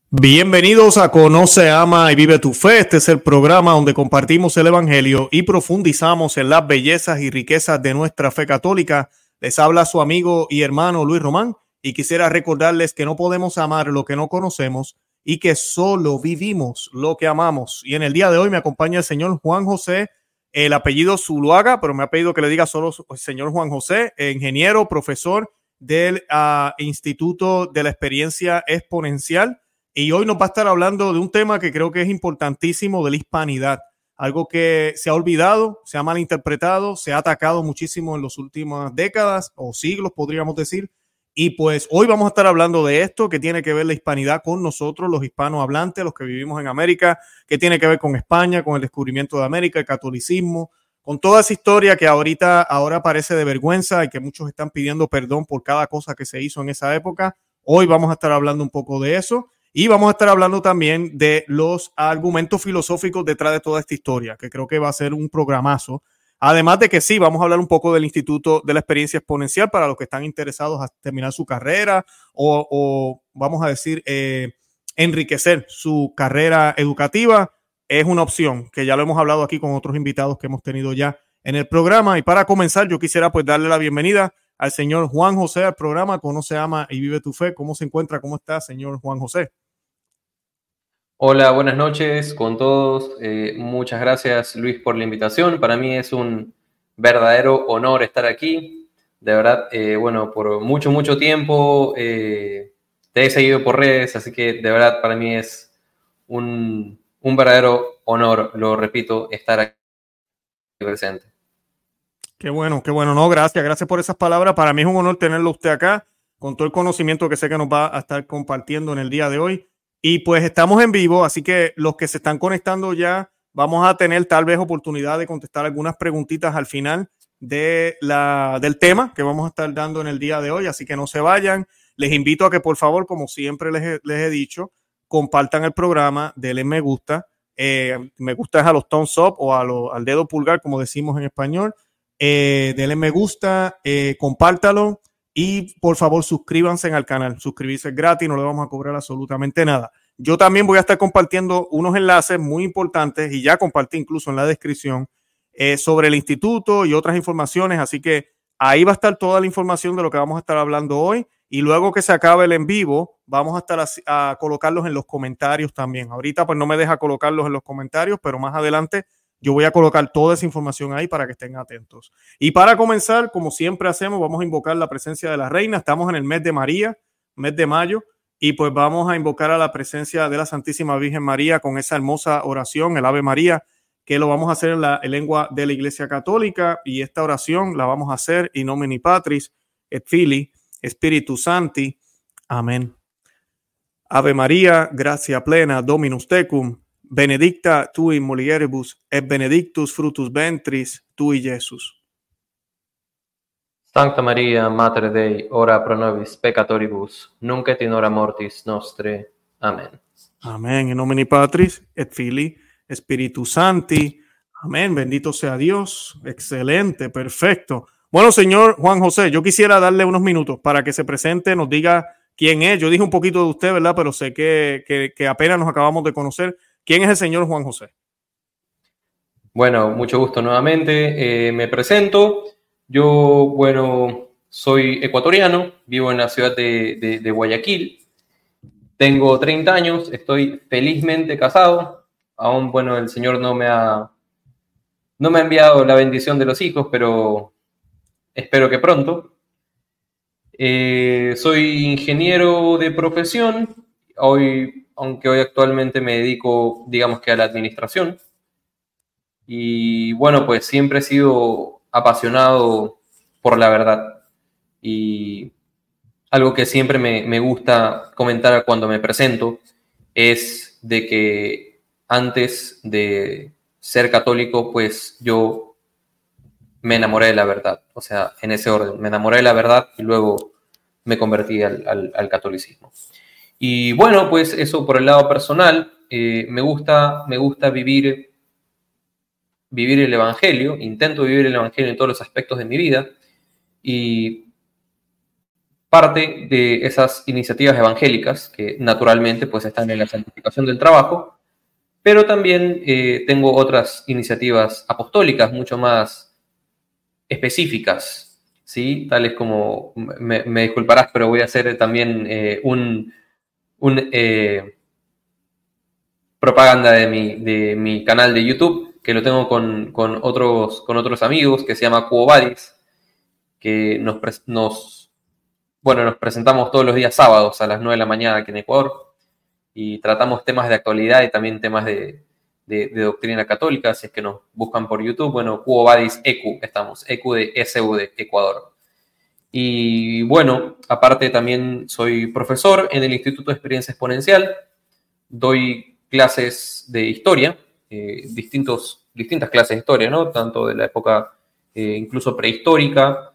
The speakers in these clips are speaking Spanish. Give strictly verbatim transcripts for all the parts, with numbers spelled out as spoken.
Bienvenidos a Conoce, Ama y Vive tu Fe. Este es el programa donde compartimos el Evangelio y profundizamos en las bellezas y riquezas de nuestra fe católica. Les habla su amigo y hermano Luis Román y quisiera recordarles que no podemos amar lo que no conocemos y que solo vivimos lo que amamos. Y en el día de hoy me acompaña el señor Juan José, el apellido Zuluaga, pero me ha pedido que le diga solo el señor Juan José, ingeniero, profesor del uh, Instituto de la Experiencia Exponencial. Y hoy nos va a estar hablando de un tema que creo que es importantísimo, de la hispanidad. Algo que se ha olvidado, se ha malinterpretado, se ha atacado muchísimo en las últimas décadas o siglos, podríamos decir. Y pues hoy vamos a estar hablando de esto, que tiene que ver la hispanidad con nosotros, los hispanohablantes, los que vivimos en América, que tiene que ver con España, con el descubrimiento de América, el catolicismo, con toda esa historia que ahorita ahora parece de vergüenza y que muchos están pidiendo perdón por cada cosa que se hizo en esa época. Hoy vamos a estar hablando un poco de eso. Y vamos a estar hablando también de los argumentos filosóficos detrás de toda esta historia, que creo que va a ser un programazo. Además de que sí, vamos a hablar un poco del Instituto de la Experiencia Exponencial para los que están interesados a terminar su carrera o, o vamos a decir, eh, enriquecer su carrera educativa. Es una opción que ya lo hemos hablado aquí con otros invitados que hemos tenido ya en el programa. Y para comenzar, yo quisiera pues darle la bienvenida al señor Juan José al programa Conoce, Ama y Vive tu Fe. ¿Cómo se encuentra? ¿Cómo está, señor Juan José? Hola, buenas noches con todos. Eh, muchas gracias, Luis, por la invitación. Para mí es un verdadero honor estar aquí. De verdad, eh, bueno, por mucho, mucho tiempo eh, te he seguido por redes, así que de verdad para mí es un, un verdadero honor, lo repito, estar aquí presente. Qué bueno, qué bueno. No, gracias, gracias por esas palabras. Para mí es un honor tenerlo usted acá, con todo el conocimiento que sé que nos va a estar compartiendo en el día de hoy. Y pues estamos en vivo, así que los que se están conectando ya, vamos a tener tal vez oportunidad de contestar algunas preguntitas al final de la, del tema que vamos a estar dando en el día de hoy, así que no se vayan. Les invito a que por favor, como siempre les he, les he dicho, compartan el programa, denle me gusta. Eh, me gusta es a los thumbs up o a lo, al dedo pulgar, como decimos en español. Eh, denle me gusta, eh, compártalo y por favor suscríbanse al canal. Suscribirse es gratis, no le vamos a cobrar absolutamente nada. Yo también voy a estar compartiendo unos enlaces muy importantes y ya compartí incluso en la descripción eh, sobre el instituto y otras informaciones, así que ahí va a estar toda la información de lo que vamos a estar hablando hoy y luego que se acabe el en vivo vamos a estar a, a colocarlos en los comentarios también. Ahorita pues no me deja colocarlos en los comentarios, pero más adelante yo voy a colocar toda esa información ahí para que estén atentos. Y para comenzar, como siempre hacemos, vamos a invocar la presencia de la Reina. Estamos en el mes de María, mes de mayo, y pues vamos a invocar a la presencia de la Santísima Virgen María con esa hermosa oración, el Ave María, que lo vamos a hacer en la en lengua de la Iglesia Católica. Y esta oración la vamos a hacer in nomine Patris et Filii Spiritus Sancti. Amén. Ave María, gracia plena, Dominus tecum, benedicta tu in mulieribus et benedictus fructus ventris tui, Iesus. Sancta Maria, Mater Dei, ora pro nobis peccatoribus, nunc et in hora mortis nostre. Amén. Amén. In nomine Patris et Filii Spiritus Sancti. Amén. Bendito sea Dios. Excelente, perfecto. Bueno, señor Juan José, yo quisiera darle unos minutos para que se presente, nos diga quién es. Yo dije un poquito de usted, ¿verdad? Pero sé que, que, que apenas nos acabamos de conocer. ¿Quién es el señor Juan José? Bueno, mucho gusto nuevamente. Eh, me presento. Yo, bueno, soy ecuatoriano, vivo en la ciudad de, de, de Guayaquil. Tengo treinta años, estoy felizmente casado. Aún, bueno, el Señor no me ha, no me ha enviado la bendición de los hijos, pero espero que pronto. Eh, soy ingeniero de profesión, hoy, aunque hoy actualmente me dedico, digamos que a la administración. Y bueno, pues siempre he sido apasionado por la verdad. Y algo que siempre me, me gusta comentar cuando me presento es de que antes de ser católico, pues yo me enamoré de la verdad. O sea, en ese orden, me enamoré de la verdad y luego me convertí al, al, al catolicismo. Y bueno, pues eso por el lado personal, eh, me gusta, me gusta vivir, vivir el Evangelio, intento vivir el Evangelio en todos los aspectos de mi vida y parte de esas iniciativas evangélicas que naturalmente pues están en la santificación del trabajo, pero también eh, tengo otras iniciativas apostólicas mucho más específicas, ¿sí? Tales como, me, me disculparás, pero voy a hacer también eh, un, un eh, propaganda de mi, de mi canal de YouTube, que lo tengo con, con, otros, con otros amigos, que se llama Quo Vadis, que nos, nos, bueno, nos presentamos todos los días sábados a las nueve de la mañana aquí en Ecuador, y tratamos temas de actualidad y también temas de, de, de doctrina católica. Si es que nos buscan por YouTube, bueno, Quo Vadis E Q, estamos, E Q de S U de Ecuador. Y bueno, aparte también soy profesor en el Instituto de Experiencia Exponencial, doy clases de historia, eh, distintos, distintas clases de historia, ¿no? Tanto de la época eh, incluso prehistórica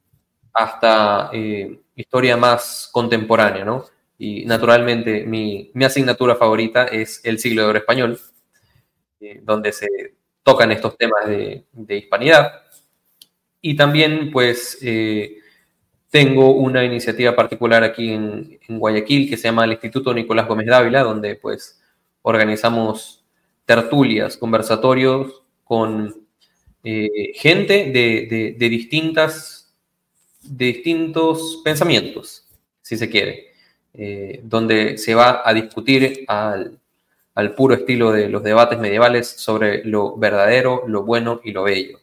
hasta eh, historia más contemporánea, ¿no? Y naturalmente mi, mi asignatura favorita es el siglo de oro español, eh, donde se tocan estos temas de, de hispanidad. Y también, pues, eh, tengo una iniciativa particular aquí en, en Guayaquil que se llama el Instituto Nicolás Gómez Dávila, donde, pues, organizamos tertulias, conversatorios con eh, gente de, de, de, distintas, de distintos pensamientos, si se quiere. Eh, donde se va a discutir al, al puro estilo de los debates medievales sobre lo verdadero, lo bueno y lo bello.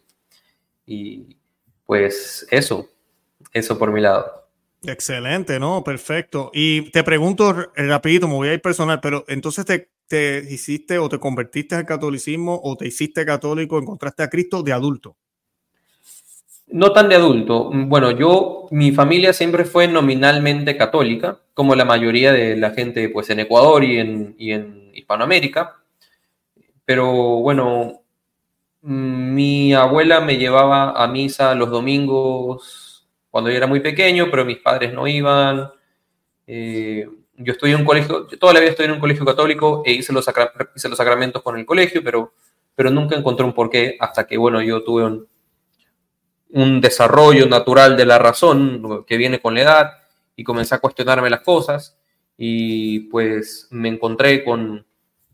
Y pues eso, eso por mi lado. Excelente, ¿no? Perfecto. Y te pregunto rapidito, me voy a ir personal, pero entonces te, te hiciste o te convertiste al catolicismo o te hiciste católico, encontraste a Cristo de adulto. No tan de adulto. Bueno, yo, mi familia siempre fue nominalmente católica, como la mayoría de la gente pues en Ecuador y en, y en Hispanoamérica. Pero bueno, mi abuela me llevaba a misa los domingos cuando yo era muy pequeño, pero mis padres no iban. Eh, yo estudié en un colegio, toda la vida estudié en un colegio católico e hice los, sacra, hice los sacramentos con el colegio, pero, pero nunca encontré un porqué hasta que, bueno, yo tuve un un desarrollo natural de la razón que viene con la edad y comencé a cuestionarme las cosas y pues me encontré con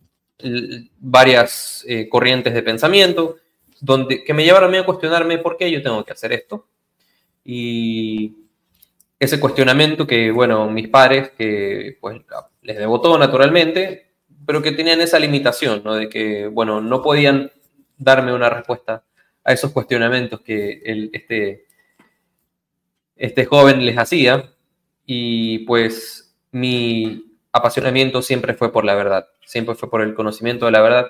varias eh, corrientes de pensamiento donde, que me llevaron a mí a cuestionarme por qué yo tengo que hacer esto. Y ese cuestionamiento que, bueno, mis padres, que pues les debotó naturalmente, pero que tenían esa limitación, ¿no? De que, bueno, no podían darme una respuesta a esos cuestionamientos que el, este, este joven les hacía, y pues mi apasionamiento siempre fue por la verdad, siempre fue por el conocimiento de la verdad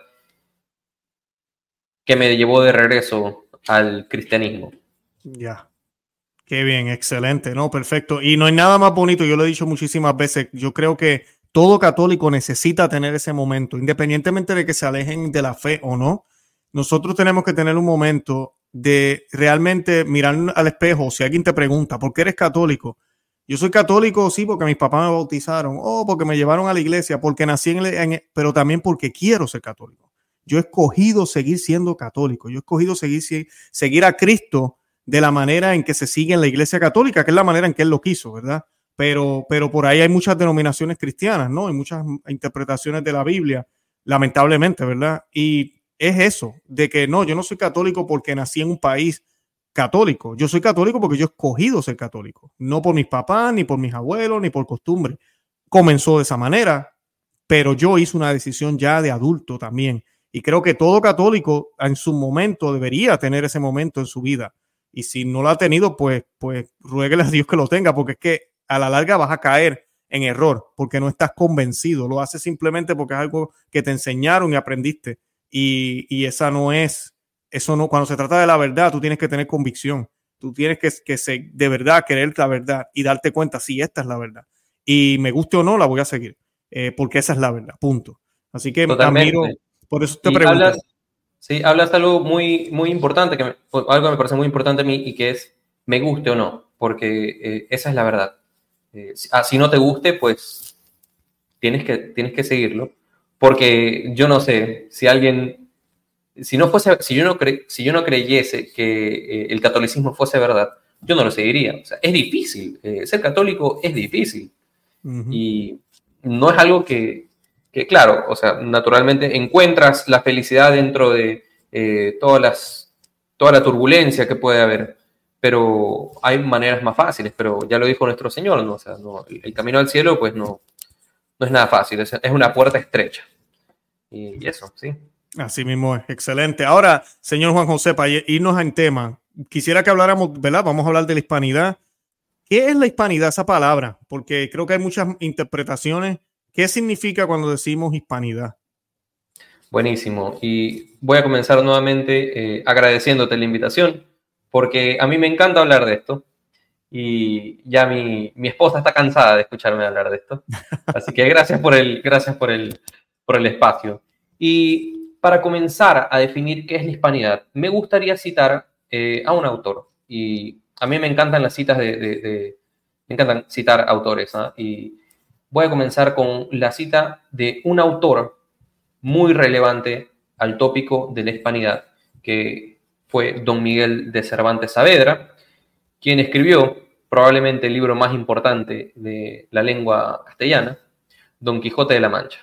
que me llevó de regreso al cristianismo. Ya, qué bien, excelente, ¿no? Perfecto. Y no hay nada más bonito, yo lo he dicho muchísimas veces, yo creo que todo católico necesita tener ese momento, independientemente de que se alejen de la fe o no. Nosotros tenemos que tener un momento de realmente mirar al espejo. Si alguien te pregunta, ¿por qué eres católico? Yo soy católico, sí, porque mis papás me bautizaron, o porque me llevaron a la iglesia, porque nací en, en, pero también porque quiero ser católico. Yo he escogido seguir siendo católico. Yo he escogido seguir, seguir a Cristo de la manera en que se sigue en la iglesia católica, que es la manera en que él lo quiso, ¿verdad? Pero, pero por ahí hay muchas denominaciones cristianas, ¿no? Hay muchas interpretaciones de la Biblia, lamentablemente, ¿verdad? Y es eso, de que no, yo no soy católico porque nací en un país católico. Yo soy católico porque yo he escogido ser católico, no por mis papás, ni por mis abuelos, ni por costumbre. Comenzó de esa manera, pero yo hice una decisión ya de adulto también. Y creo que todo católico en su momento debería tener ese momento en su vida. Y si no lo ha tenido, pues, pues ruéguele a Dios que lo tenga, porque es que a la larga vas a caer en error, porque no estás convencido. Lo haces simplemente porque es algo que te enseñaron y aprendiste. Y, y esa no es, eso no, cuando se trata de la verdad, tú tienes que tener convicción. Tú tienes que, que se, de verdad querer la verdad y darte cuenta si esta es la verdad. Y me guste o no, la voy a seguir, eh, porque esa es la verdad, punto. Así que Totalmente. Admiro, por eso te y pregunto. Hablas, sí, hablas algo muy, muy importante, que me, algo que me parece muy importante a mí, y que es, me guste o no, porque eh, esa es la verdad. Eh, si, ah, si no te guste, pues tienes que, tienes que seguirlo, porque yo no sé, si alguien, si no fuese, si yo no, cre, si yo no creyese que eh, el catolicismo fuese verdad, yo no lo seguiría. O sea, es difícil, eh, ser católico es difícil. Uh-huh. Y no es algo que, que, claro, o sea, naturalmente encuentras la felicidad dentro de eh, todas las, toda la turbulencia que puede haber, pero hay maneras más fáciles, pero ya lo dijo nuestro Señor, ¿no? O sea, no, el, el camino al cielo, pues no, no es nada fácil, es, es una puerta estrecha. Y, y eso, sí. Así mismo es, excelente. Ahora, señor Juan José, para irnos en tema, quisiera que habláramos, ¿verdad? Vamos a hablar de la hispanidad. ¿Qué es la hispanidad, esa palabra? Porque creo que hay muchas interpretaciones. ¿Qué significa cuando decimos hispanidad? Buenísimo. Y voy a comenzar nuevamente eh, agradeciéndote la invitación, porque a mí me encanta hablar de esto. Y ya mi, mi esposa está cansada de escucharme hablar de esto. Así que gracias por el, gracias por el, por el espacio. Y para comenzar a definir qué es la hispanidad, me gustaría citar eh, a un autor. Y a mí me encantan las citas de... de, de me encantan citar autores, ¿eh? Y voy a comenzar con la cita de un autor muy relevante al tópico de la hispanidad, que fue Don Miguel de Cervantes Saavedra, quien escribió probablemente el libro más importante de la lengua castellana, Don Quijote de la Mancha.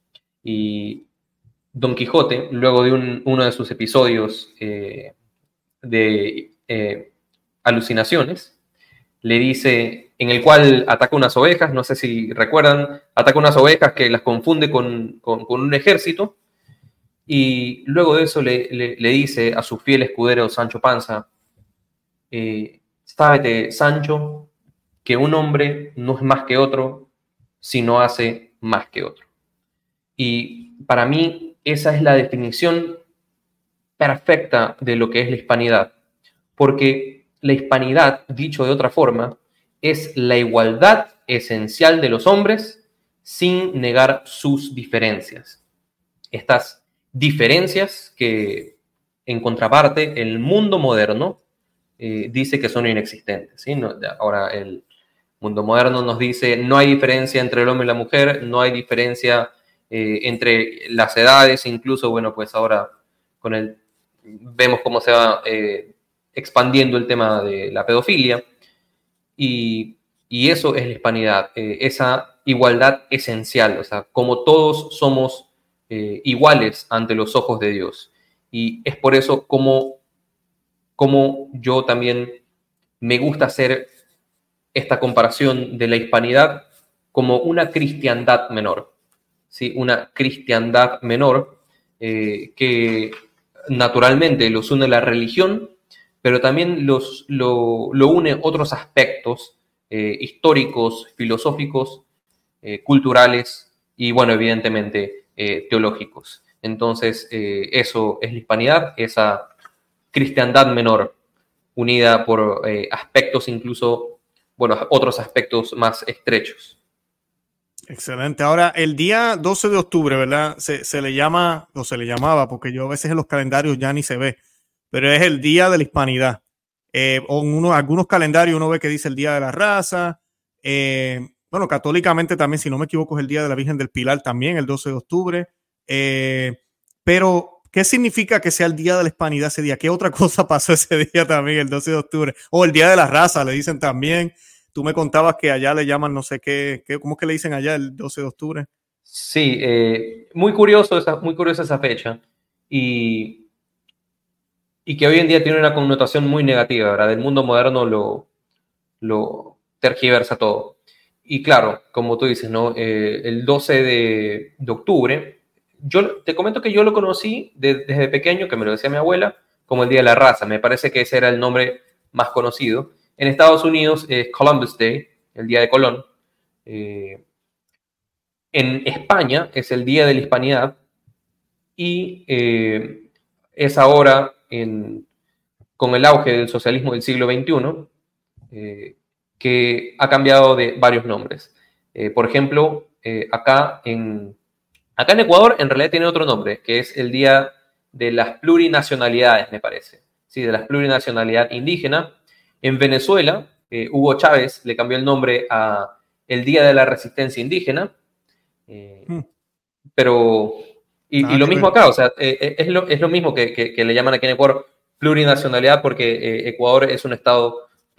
Y Don Quijote, luego de un, uno de sus episodios eh, de eh, alucinaciones, le dice, en el cual ataca unas ovejas, no sé si recuerdan, ataca unas ovejas que las confunde con, con, con un ejército, y luego de eso le, le, le dice a su fiel escudero Sancho Panza, eh, sábete, Sancho, que un hombre no es más que otro si no hace más que otro. Y para mí esa es la definición perfecta de lo que es la hispanidad, porque la hispanidad, dicho de otra forma, es la igualdad esencial de los hombres sin negar sus diferencias. Estas diferencias que, en contraparte, el mundo moderno eh, dice que son inexistentes, ¿sí? No, ahora, el mundo moderno nos dice no hay diferencia entre el hombre y la mujer, no hay diferencia eh, entre las edades, incluso, bueno, pues ahora con el, vemos cómo se va eh, expandiendo el tema de la pedofilia, y, y eso es la hispanidad, eh, esa igualdad esencial, o sea, como todos somos eh, iguales ante los ojos de Dios. Y es por eso como, como yo también me gusta hacer esta comparación de la hispanidad como una cristiandad menor, ¿sí? Una cristiandad menor eh, que naturalmente los une la religión, pero también los, lo, lo une otros aspectos eh, históricos, filosóficos, eh, culturales y, bueno, evidentemente eh, teológicos. Entonces, eh, eso es la hispanidad, esa cristiandad menor, unida por eh, aspectos incluso, bueno, otros aspectos más estrechos. Excelente. Ahora, el día doce de octubre, ¿verdad? Se, se le llama, o se le llamaba, porque yo a veces en los calendarios ya ni se ve, pero es el Día de la Hispanidad. Eh, o en uno, algunos calendarios uno ve que dice el Día de la Raza. Eh, bueno, católicamente también, si no me equivoco, es el Día de la Virgen del Pilar también, el doce de octubre. Eh, pero, ¿qué significa que sea el Día de la Hispanidad ese día? ¿Qué otra cosa pasó ese día también, el doce de octubre? O el Día de la Raza, le dicen también. Tú me contabas que allá le llaman no sé qué, qué ¿cómo es que le dicen allá el doce de octubre? Sí, eh, muy curioso esa, muy curiosa esa fecha. Y, y que hoy en día tiene una connotación muy negativa, ¿verdad? El mundo moderno lo, lo tergiversa todo. Y claro, como tú dices, ¿no? Eh, el doce de, de octubre, yo te comento que yo lo conocí de, desde pequeño, que me lo decía mi abuela, como el Día de la Raza. Me parece que ese era el nombre más conocido. En Estados Unidos es Columbus Day, el Día de Colón. Eh, en España es el Día de la Hispanidad y eh, es ahora, en, con el auge del socialismo del siglo veintiuno, eh, que ha cambiado de varios nombres. Eh, por ejemplo, eh, acá, en, acá en Ecuador en realidad tiene otro nombre, que es el Día de las Plurinacionalidades, me parece. Sí, de la plurinacionalidad indígena. En Venezuela, eh, Hugo Chávez le cambió el nombre a el Día de la Resistencia Indígena. Eh, hmm. Pero, y, y lo mismo acá, o sea, eh, es, lo, es lo mismo que, que, que le llaman aquí en Ecuador plurinacionalidad, porque eh, Ecuador es un estado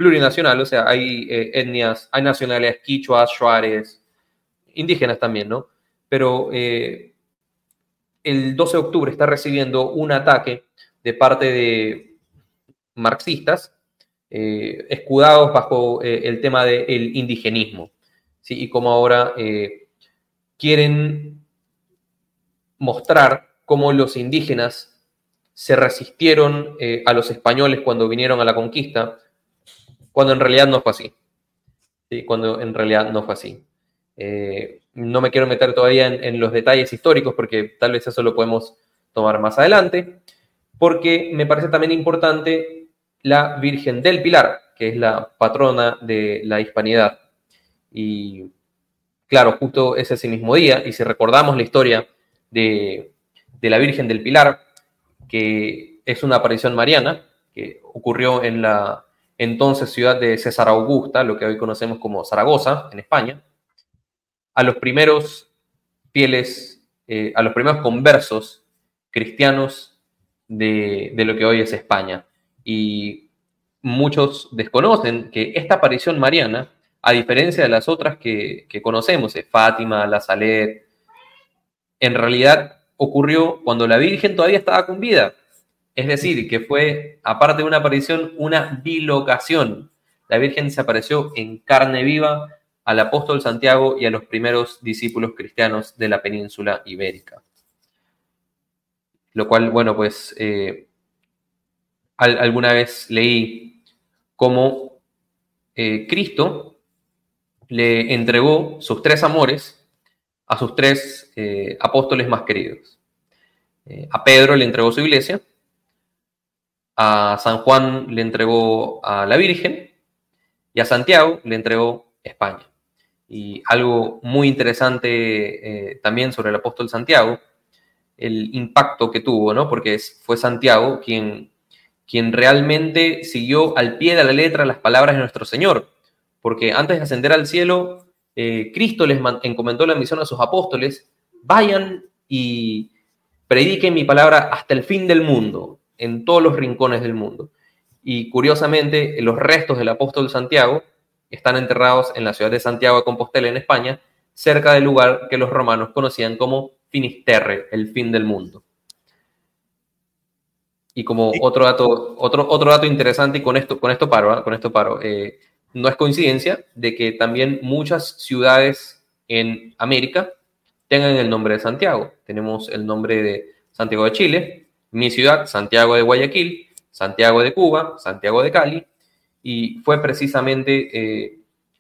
plurinacional, o sea, hay eh, etnias, hay nacionalidades quichuas, shuares, indígenas también, ¿no? Pero eh, el doce de octubre está recibiendo un ataque de parte de marxistas, eh, escudados bajo eh, el tema del indigenismo, ¿sí? Y como ahora eh, quieren mostrar cómo los indígenas se resistieron eh, a los españoles cuando vinieron a la conquista, cuando en realidad no fue así. ¿Sí? Cuando en realidad no fue así. Eh, no me quiero meter todavía en, en los detalles históricos porque tal vez eso lo podemos tomar más adelante, porque me parece también importante la Virgen del Pilar, que es la patrona de la hispanidad. Y claro, justo es ese mismo día, y si recordamos la historia de, de la Virgen del Pilar, que es una aparición mariana, que ocurrió en la entonces ciudad de César Augusta, lo que hoy conocemos como Zaragoza, en España, a los primeros fieles, eh, a los primeros conversos cristianos de, de lo que hoy es España. Y muchos desconocen que esta aparición mariana, a diferencia de las otras que, que conocemos, eh, Fátima, La Salet, en realidad ocurrió cuando la Virgen todavía estaba con vida. Es decir, que fue, aparte de una aparición, una bilocación. La Virgen se apareció en carne viva al apóstol Santiago y a los primeros discípulos cristianos de la península ibérica. Lo cual, bueno, pues eh, al, alguna vez leí cómo eh, Cristo le entregó sus tres amores a sus tres eh, apóstoles más queridos. Eh, a Pedro le entregó su iglesia, a San Juan le entregó a la Virgen y a Santiago le entregó España. Y algo muy interesante eh, también sobre el apóstol Santiago, el impacto que tuvo, ¿no? Porque es, fue Santiago quien, quien realmente siguió al pie de la letra las palabras de nuestro Señor. Porque antes de ascender al cielo, eh, Cristo les encomendó la misión a sus apóstoles: vayan y prediquen mi palabra hasta el fin del mundo, en todos los rincones del mundo. Y curiosamente, los restos del apóstol Santiago están enterrados en la ciudad de Santiago de Compostela, en España, cerca del lugar que los romanos conocían como Finisterre, el fin del mundo. Y como otro dato, otro, otro dato interesante, y con esto, con esto paro, ¿eh? con esto paro, eh, no es coincidencia de que también muchas ciudades en América tengan el nombre de Santiago. Tenemos el nombre de Santiago de Chile, mi ciudad, Santiago de Guayaquil, Santiago de Cuba, Santiago de Cali, y fue precisamente eh,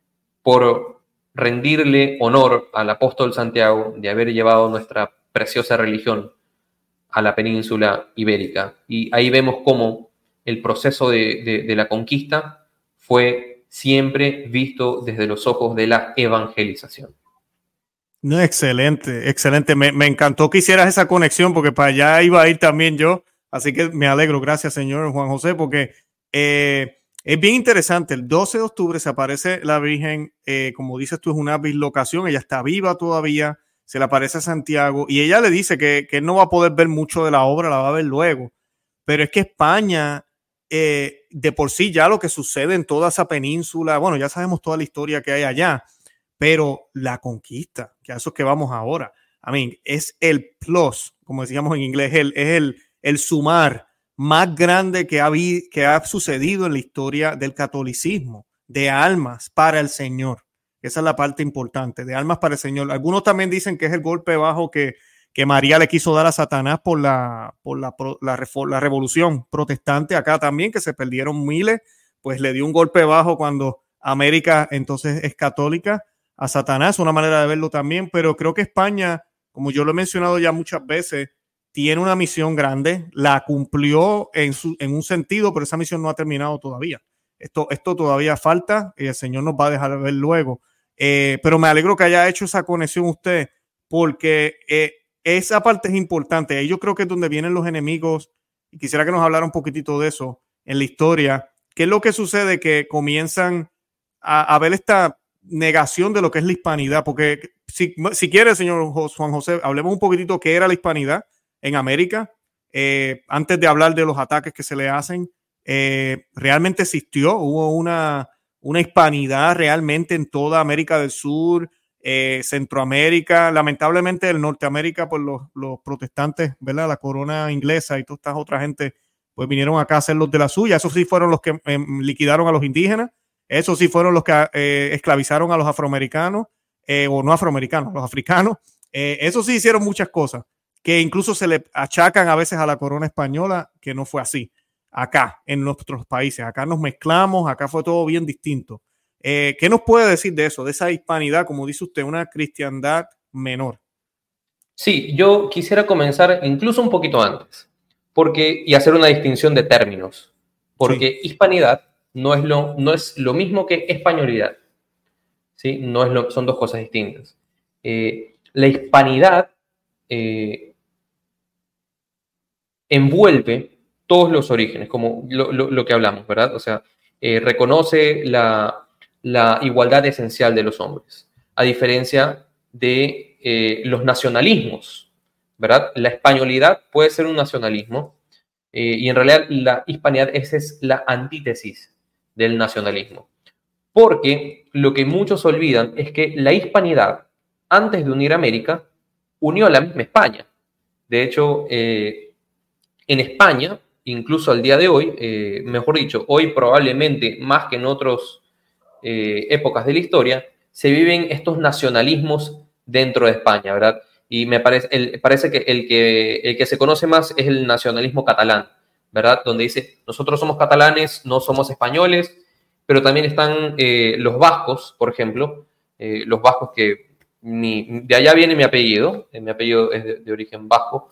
por rendirle honor al apóstol Santiago de haber llevado nuestra preciosa religión a la península ibérica. Y ahí vemos cómo el proceso de, de, de la conquista fue siempre visto desde los ojos de la evangelización. No, excelente, excelente. Me, me encantó que hicieras esa conexión porque para allá iba a ir también yo. Así que me alegro. Gracias, señor Juan José, porque eh, es bien interesante. El doce de octubre se aparece la Virgen, eh, como dices tú, es una bislocación. Ella está viva todavía. Se le aparece a Santiago y ella le dice que, que no va a poder ver mucho de la obra, la va a ver luego. Pero es que España, eh, de por sí, ya lo que sucede en toda esa península, bueno, ya sabemos toda la historia que hay allá. Pero la conquista, que a eso es que vamos ahora, I mean, es el plus, como decíamos en inglés, el, es el, el sumar más grande que ha, que ha sucedido en la historia del catolicismo, de almas para el Señor. Esa es la parte importante, de almas para el Señor. Algunos también dicen que es el golpe bajo que, que María le quiso dar a Satanás por la, por la, la, la revolución protestante acá también, que se perdieron miles, pues le dio un golpe bajo cuando América entonces es católica a Satanás, una manera de verlo también, pero creo que España, como yo lo he mencionado ya muchas veces, tiene una misión grande, la cumplió en, su, en un sentido, pero esa misión no ha terminado todavía. Esto, esto todavía falta y el Señor nos va a dejar ver luego. Eh, pero me alegro que haya hecho esa conexión usted, porque eh, esa parte es importante. Ahí yo creo que es donde vienen los enemigos, y quisiera que nos hablara un poquitito de eso en la historia. ¿Qué es lo que sucede? Que comienzan a, a ver esta negación de lo que es la hispanidad, porque si, si quiere, señor Juan José, hablemos un poquitito qué era la hispanidad en América, eh, antes de hablar de los ataques que se le hacen, eh, realmente existió, hubo una, una hispanidad realmente en toda América del Sur, eh, Centroamérica, lamentablemente en Norteamérica, pues los, los protestantes, ¿verdad? La corona inglesa y todas estas otras gente, pues vinieron acá a hacer los de la suya. Esos sí fueron los que eh, liquidaron a los indígenas, esos sí fueron los que eh, esclavizaron a los afroamericanos, eh, o no afroamericanos, los africanos. Eh, esos sí hicieron muchas cosas que incluso se le achacan a veces a la corona española, que no fue así. Acá, en nuestros países, acá nos mezclamos, acá fue todo bien distinto. Eh, ¿Qué nos puede decir de eso, de esa hispanidad, como dice usted, una cristiandad menor? Sí, yo quisiera comenzar incluso un poquito antes, porque, y hacer una distinción de términos, porque sí. Hispanidad no es, lo, no es lo mismo que españolidad, ¿sí? No es lo, son dos cosas distintas. Eh, la hispanidad eh, envuelve todos los orígenes, como lo, lo, lo que hablamos, ¿verdad? O sea, eh, reconoce la, la igualdad esencial de los hombres, a diferencia de eh, los nacionalismos, ¿verdad? La españolidad puede ser un nacionalismo, eh, y en realidad la hispanidad esa es la antítesis del nacionalismo. Porque lo que muchos olvidan es que la hispanidad, antes de unir América, unió a la misma España. De hecho, eh, en España, incluso al día de hoy, eh, mejor dicho, hoy probablemente más que en otras eh, épocas de la historia, se viven estos nacionalismos dentro de España, ¿verdad? Y me parece, el, parece que el, que el que se conoce más es el nacionalismo catalán, ¿verdad? Donde dice, nosotros somos catalanes, no somos españoles, pero también están eh, los vascos, por ejemplo, eh, los vascos que mi, de allá viene mi apellido, eh, mi apellido es de, de origen vasco,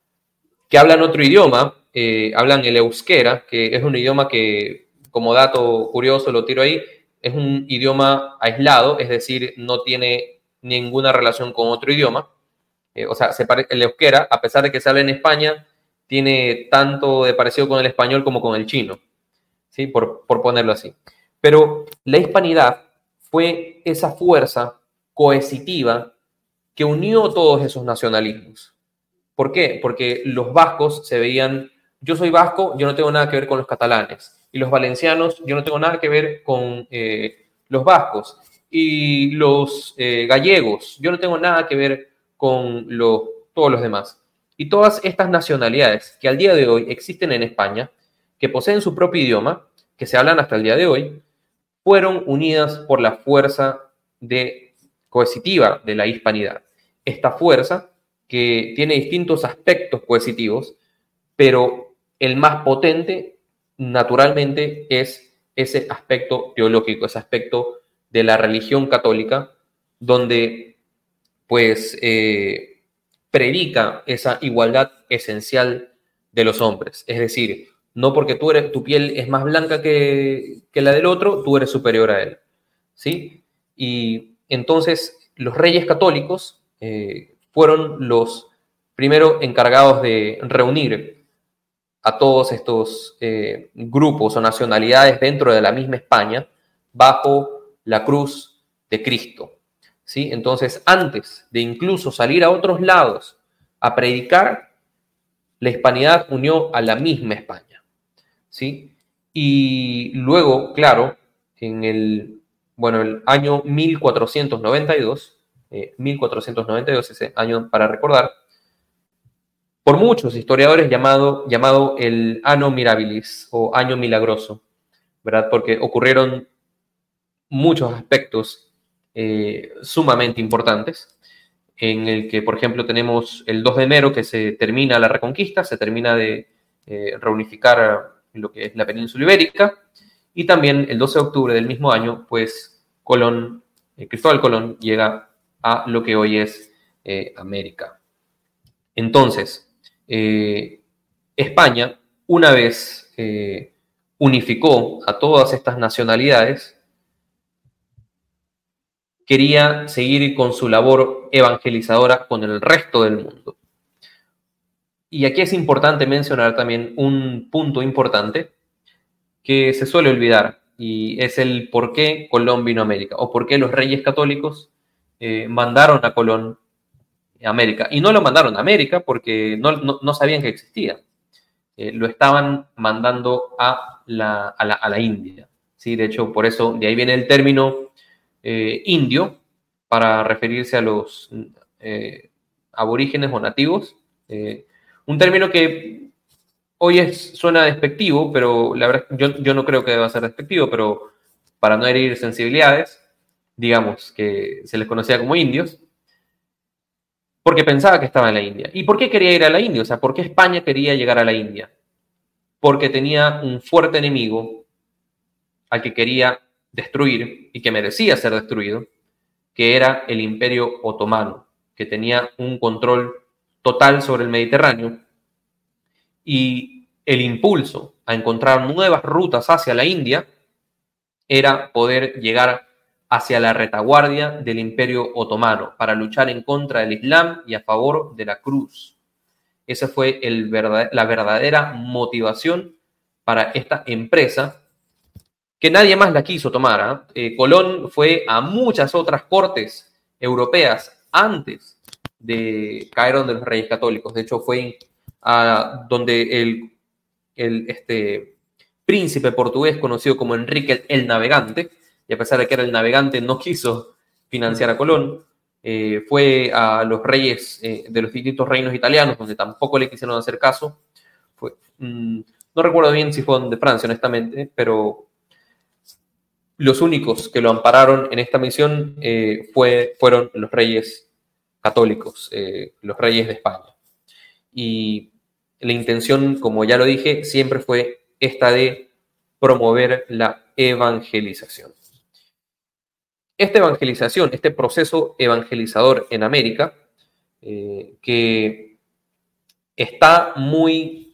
que hablan otro idioma, eh, hablan el euskera, que es un idioma que, como dato curioso, lo tiro ahí, es un idioma aislado, es decir, no tiene ninguna relación con otro idioma. Eh, o sea, se pare, el euskera, a pesar de que se habla en España, tiene tanto de parecido con el español como con el chino, ¿sí? Por, por ponerlo así. Pero la hispanidad fue esa fuerza coercitiva que unió todos esos nacionalismos. ¿Por qué? Porque los vascos se veían, yo soy vasco, yo no tengo nada que ver con los catalanes. Y los valencianos, yo no tengo nada que ver con eh, los vascos. Y los eh, gallegos, yo no tengo nada que ver con los, todos los demás. Y todas estas nacionalidades que al día de hoy existen en España, que poseen su propio idioma, que se hablan hasta el día de hoy, fueron unidas por la fuerza de, coercitiva de la hispanidad. Esta fuerza que tiene distintos aspectos coercitivos, pero el más potente, naturalmente, es ese aspecto teológico, ese aspecto de la religión católica, donde, pues, eh, predica esa igualdad esencial de los hombres. Es decir, no porque tú eres, tu piel es más blanca que, que la del otro, tú eres superior a él, ¿sí? Y entonces los reyes católicos eh, fueron los primero encargados de reunir a todos estos eh, grupos o nacionalidades dentro de la misma España bajo la cruz de Cristo, ¿sí? Entonces, antes de incluso salir a otros lados a predicar, la hispanidad unió a la misma España, ¿sí? Y luego, claro, en el, bueno, el año mil cuatrocientos noventa y dos, eh, mil cuatrocientos noventa y dos, ese año para recordar, por muchos historiadores llamado, llamado el Anno Mirabilis o Año Milagroso, ¿verdad? Porque ocurrieron muchos aspectos eh, sumamente importantes, en el que, por ejemplo, tenemos el dos de enero que se termina la Reconquista, se termina de eh, reunificar lo que es la península ibérica, y también el doce de octubre del mismo año, pues Colón, eh, Cristóbal Colón llega a lo que hoy es eh, América. Entonces, eh, España, una vez eh, unificó a todas estas nacionalidades, quería seguir con su labor evangelizadora con el resto del mundo. Y aquí es importante mencionar también un punto importante que se suele olvidar, y es el por qué Colón vino a América, o por qué los reyes católicos eh, mandaron a Colón a América. Y no lo mandaron a América porque no, no, no sabían que existía. eh, lo estaban mandando a la, a la, a la India. ¿Sí? De hecho, por eso, de ahí viene el término eh, indio, para referirse a los eh, aborígenes o nativos. Eh, un término que hoy es, suena despectivo, pero la verdad yo, yo no creo que deba ser despectivo, pero para no herir sensibilidades, digamos que se les conocía como indios, porque pensaba que estaba en la India. ¿Y por qué quería ir a la India? O sea, ¿por qué España quería llegar a la India? Porque tenía un fuerte enemigo al que quería destruir y que merecía ser destruido, que era el Imperio Otomano, que tenía un control total sobre el Mediterráneo, y el impulso a encontrar nuevas rutas hacia la India era poder llegar hacia la retaguardia del Imperio Otomano para luchar en contra del Islam y a favor de la cruz. Esa fue el verdad, la verdadera motivación para esta empresa, que nadie más la quiso tomar. ¿eh? Eh, Colón fue a muchas otras cortes europeas antes de caer donde los Reyes Católicos. De hecho, fue a donde el, el este, príncipe portugués conocido como Enrique el Navegante, y a pesar de que era el navegante, no quiso financiar a Colón. Eh, fue a los reyes eh, de los distintos reinos italianos, donde tampoco le quisieron hacer caso. Fue, mmm, no recuerdo bien si fue de Francia, honestamente, pero los únicos que lo ampararon en esta misión eh, fue, fueron los reyes católicos, eh, los reyes de España. Y la intención, como ya lo dije, siempre fue esta de promover la evangelización. Esta evangelización, este proceso evangelizador en América, eh, que está muy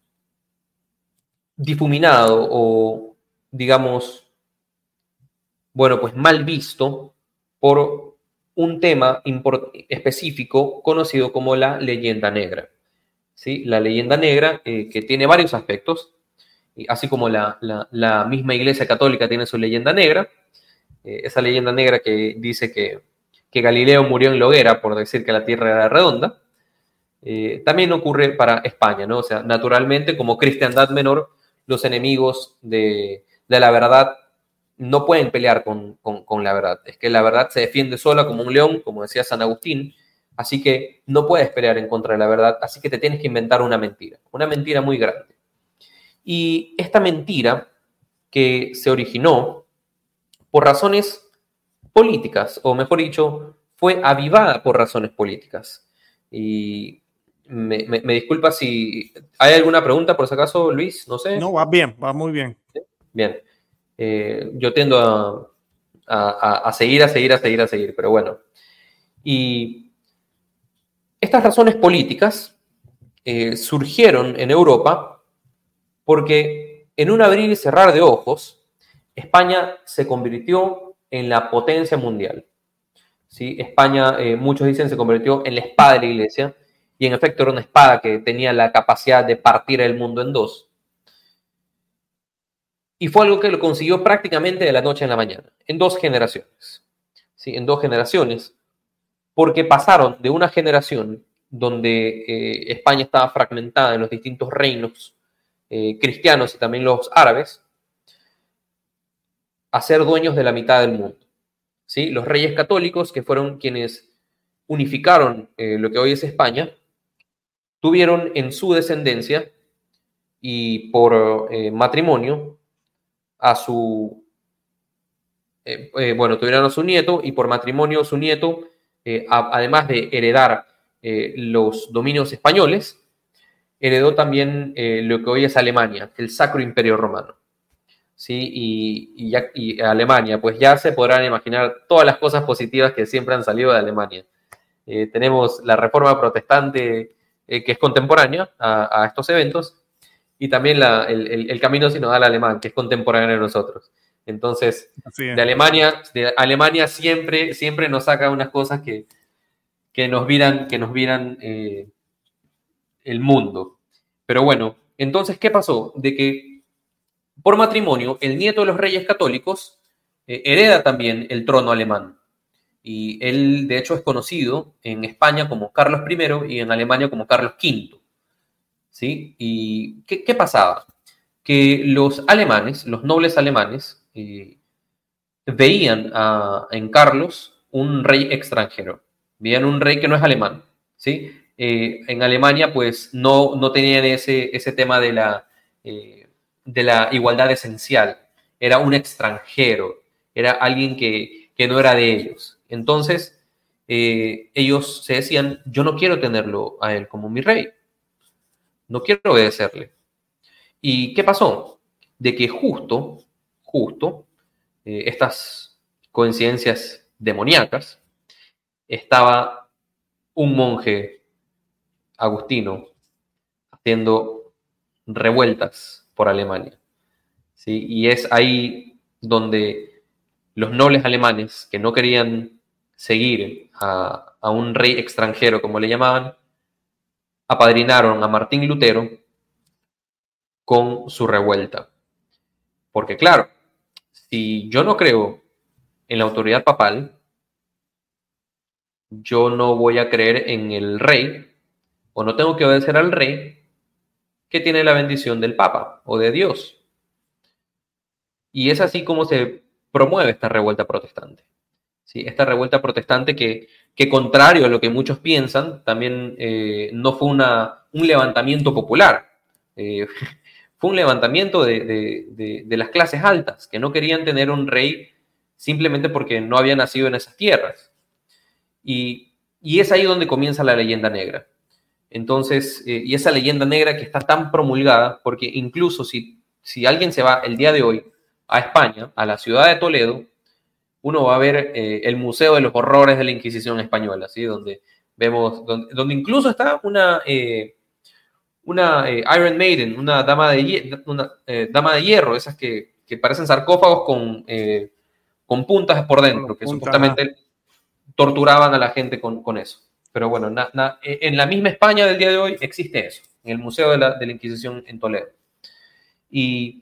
difuminado o, digamos, bueno, pues mal visto por un tema específico conocido como la leyenda negra. ¿Sí? La leyenda negra, eh, que tiene varios aspectos, así como la, la, la misma Iglesia Católica tiene su leyenda negra, eh, esa leyenda negra que dice que, que Galileo murió en la hoguera por decir que la Tierra era redonda, eh, también ocurre para España, ¿no? O sea, naturalmente, como cristiandad menor, los enemigos de, de la verdad no pueden pelear con, con, con la verdad. Es que la verdad se defiende sola como un león, como decía San Agustín, así que no puedes pelear en contra de la verdad, así que te tienes que inventar una mentira, una mentira muy grande. Y esta mentira, que se originó por razones políticas, o mejor dicho, fue avivada por razones políticas. Y me, me, me disculpa si hay alguna pregunta, por si acaso, Luis, no sé. No, va bien, va muy bien. Bien. Eh, yo tiendo a, a, a seguir, a seguir, a seguir, a seguir, pero bueno. Y estas razones políticas eh, surgieron en Europa porque en un abrir y cerrar de ojos, España se convirtió en la potencia mundial. ¿Sí? España, eh, muchos dicen, se convirtió en la espada de la iglesia, y en efecto era una espada que tenía la capacidad de partir el mundo en dos. Y fue algo que lo consiguió prácticamente de la noche a la mañana, en dos generaciones. ¿Sí? En dos generaciones, porque pasaron de una generación donde eh, España estaba fragmentada en los distintos reinos eh, cristianos y también los árabes, a ser dueños de la mitad del mundo. ¿Sí? Los reyes católicos, que fueron quienes unificaron eh, lo que hoy es España, tuvieron en su descendencia y por eh, matrimonio a su, eh, eh, bueno, tuvieron a su nieto, y por matrimonio su nieto, eh, a, además de heredar eh, los dominios españoles, heredó también eh, lo que hoy es Alemania, el Sacro Imperio Romano. ¿Sí? Y, y, ya, y Alemania, pues ya se podrán imaginar todas las cosas positivas que siempre han salido de Alemania. Eh, tenemos la Reforma Protestante, eh, que es contemporánea a, a estos eventos, y también la, el, el, el camino sinodal alemán, que es contemporáneo de nosotros. Entonces, de Alemania, de Alemania siempre, siempre nos saca unas cosas que, que nos viran, que nos viran eh, el mundo. Pero bueno, entonces, ¿qué pasó? De que por matrimonio, el nieto de los reyes católicos eh, hereda también el trono alemán. Y él, de hecho, es conocido en España como Carlos primero y en Alemania como Carlos quinto. ¿sí? ¿Y qué, qué pasaba? Que los alemanes, los nobles alemanes, eh, veían a, en Carlos un rey extranjero, veían un rey que no es alemán, ¿sí? Eh, en Alemania, pues, no, no tenían ese, ese tema de la, eh, de la igualdad esencial, era un extranjero, era alguien que, que no era de ellos. Entonces, eh, ellos se decían, yo no quiero tenerlo a él como mi rey, no quiero obedecerle. ¿Y qué pasó? De que justo, justo, eh, estas coincidencias demoníacas, estaba un monje agustino haciendo revueltas por Alemania, ¿sí? Y es ahí donde los nobles alemanes que no querían seguir a, a un rey extranjero, como le llamaban, apadrinaron a Martín Lutero con su revuelta. Porque claro, si yo no creo en la autoridad papal, yo no voy a creer en el rey, o no tengo que obedecer al rey que tiene la bendición del Papa o de Dios. Y es así como se promueve esta revuelta protestante. ¿Sí? Esta revuelta protestante que, que, contrario a lo que muchos piensan, también eh, no fue una, un levantamiento popular. Eh, fue un levantamiento de, de, de, de las clases altas, que no querían tener un rey simplemente porque no había nacido en esas tierras. Y, y es ahí donde comienza la leyenda negra. Entonces, eh, y esa leyenda negra que está tan promulgada, porque incluso si, si alguien se va el día de hoy a España, a la ciudad de Toledo, uno va a ver eh, el Museo de los Horrores de la Inquisición Española, ¿sí? Donde vemos, donde, donde incluso está una, eh, una eh, Iron Maiden, una dama de, una, eh, dama de hierro, esas que, que parecen sarcófagos con, eh, con puntas por dentro, que puntas, supuestamente ajá. torturaban a la gente con, con eso. Pero bueno, na, na, en la misma España del día de hoy existe eso, en el Museo de la, de la Inquisición en Toledo. Y,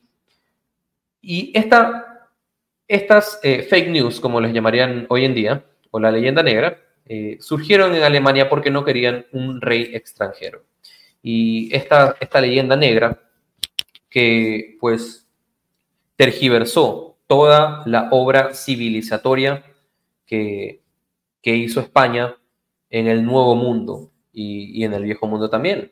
y esta, estas eh, fake news, como les llamarían hoy en día, o la leyenda negra, eh, surgieron en Alemania porque no querían un rey extranjero. Y esta, esta leyenda negra, que pues tergiversó toda la obra civilizatoria que, que hizo España en el Nuevo Mundo y, y en el Viejo Mundo también.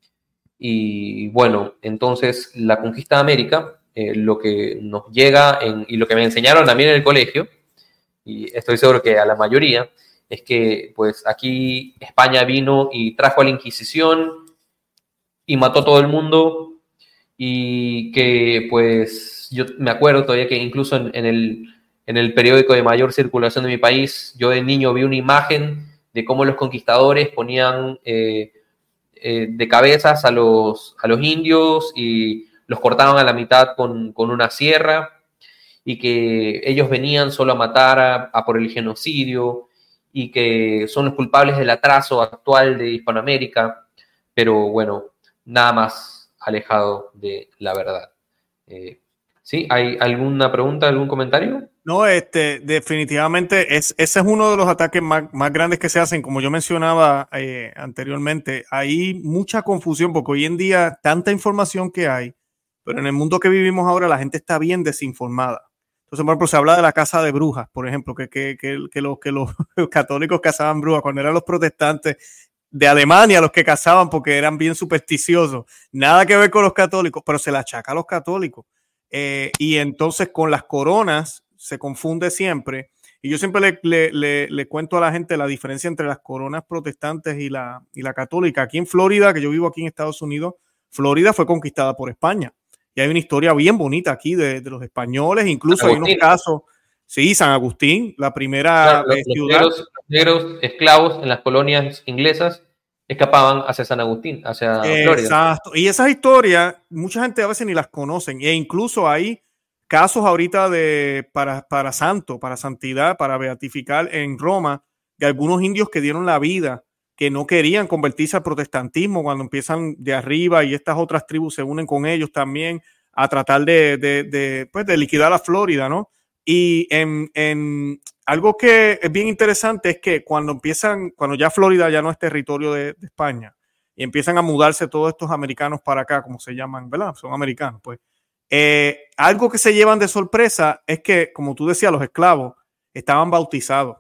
Y bueno, entonces la conquista de América, eh, lo que nos llega en, y lo que me enseñaron también en el colegio, y estoy seguro que a la mayoría, es que pues aquí España vino y trajo a la Inquisición y mató a todo el mundo, y que pues yo me acuerdo todavía que incluso en, en, el, en el periódico de mayor circulación de mi país, yo de niño vi una imagen de cómo los conquistadores ponían eh, eh, de cabezas a los, a los indios y los cortaban a la mitad con, con una sierra, y que ellos venían solo a matar a, a por el genocidio, y que son los culpables del atraso actual de Hispanoamérica, pero bueno, nada más alejado de la verdad. Eh, ¿Sí? ¿Hay alguna pregunta, algún comentario? No, este, definitivamente es, ese es uno de los ataques más, más grandes que se hacen. Como yo mencionaba eh, anteriormente, hay mucha confusión porque hoy en día tanta información que hay, pero en el mundo que vivimos ahora la gente está bien desinformada. Entonces, por ejemplo, se habla de la caza de brujas, por ejemplo, que, que, que, que, los, que los católicos cazaban brujas cuando eran los protestantes de Alemania los que cazaban porque eran bien supersticiosos. Nada que ver con los católicos, pero se le achaca a los católicos. Eh, y entonces con las coronas se confunde siempre. Y yo siempre le, le, le, le cuento a la gente la diferencia entre las coronas protestantes y la, y la católica. Aquí en Florida, que yo vivo aquí en Estados Unidos, Florida fue conquistada por España. Y hay una historia bien bonita aquí de, de los españoles. Incluso hay unos casos. Sí, San Agustín, la primera claro, los, ciudad. Los negros, los negros esclavos en las colonias inglesas escapaban hacia San Agustín, hacia Florida. Exacto. Y esas historias, mucha gente a veces ni las conocen. E incluso hay casos ahorita de para, para santo, para santidad, para beatificar en Roma, de algunos indios que dieron la vida, que no querían convertirse al protestantismo cuando empiezan de arriba y estas otras tribus se unen con ellos también a tratar de, de, de, pues de liquidar a Florida, ¿no? Y en, en algo que es bien interesante es que cuando empiezan, cuando ya Florida ya no es territorio de, de España, y empiezan a mudarse todos estos americanos para acá, como se llaman, ¿verdad? Son americanos, pues. Eh, algo que se llevan de sorpresa es que, como tú decías, los esclavos estaban bautizados.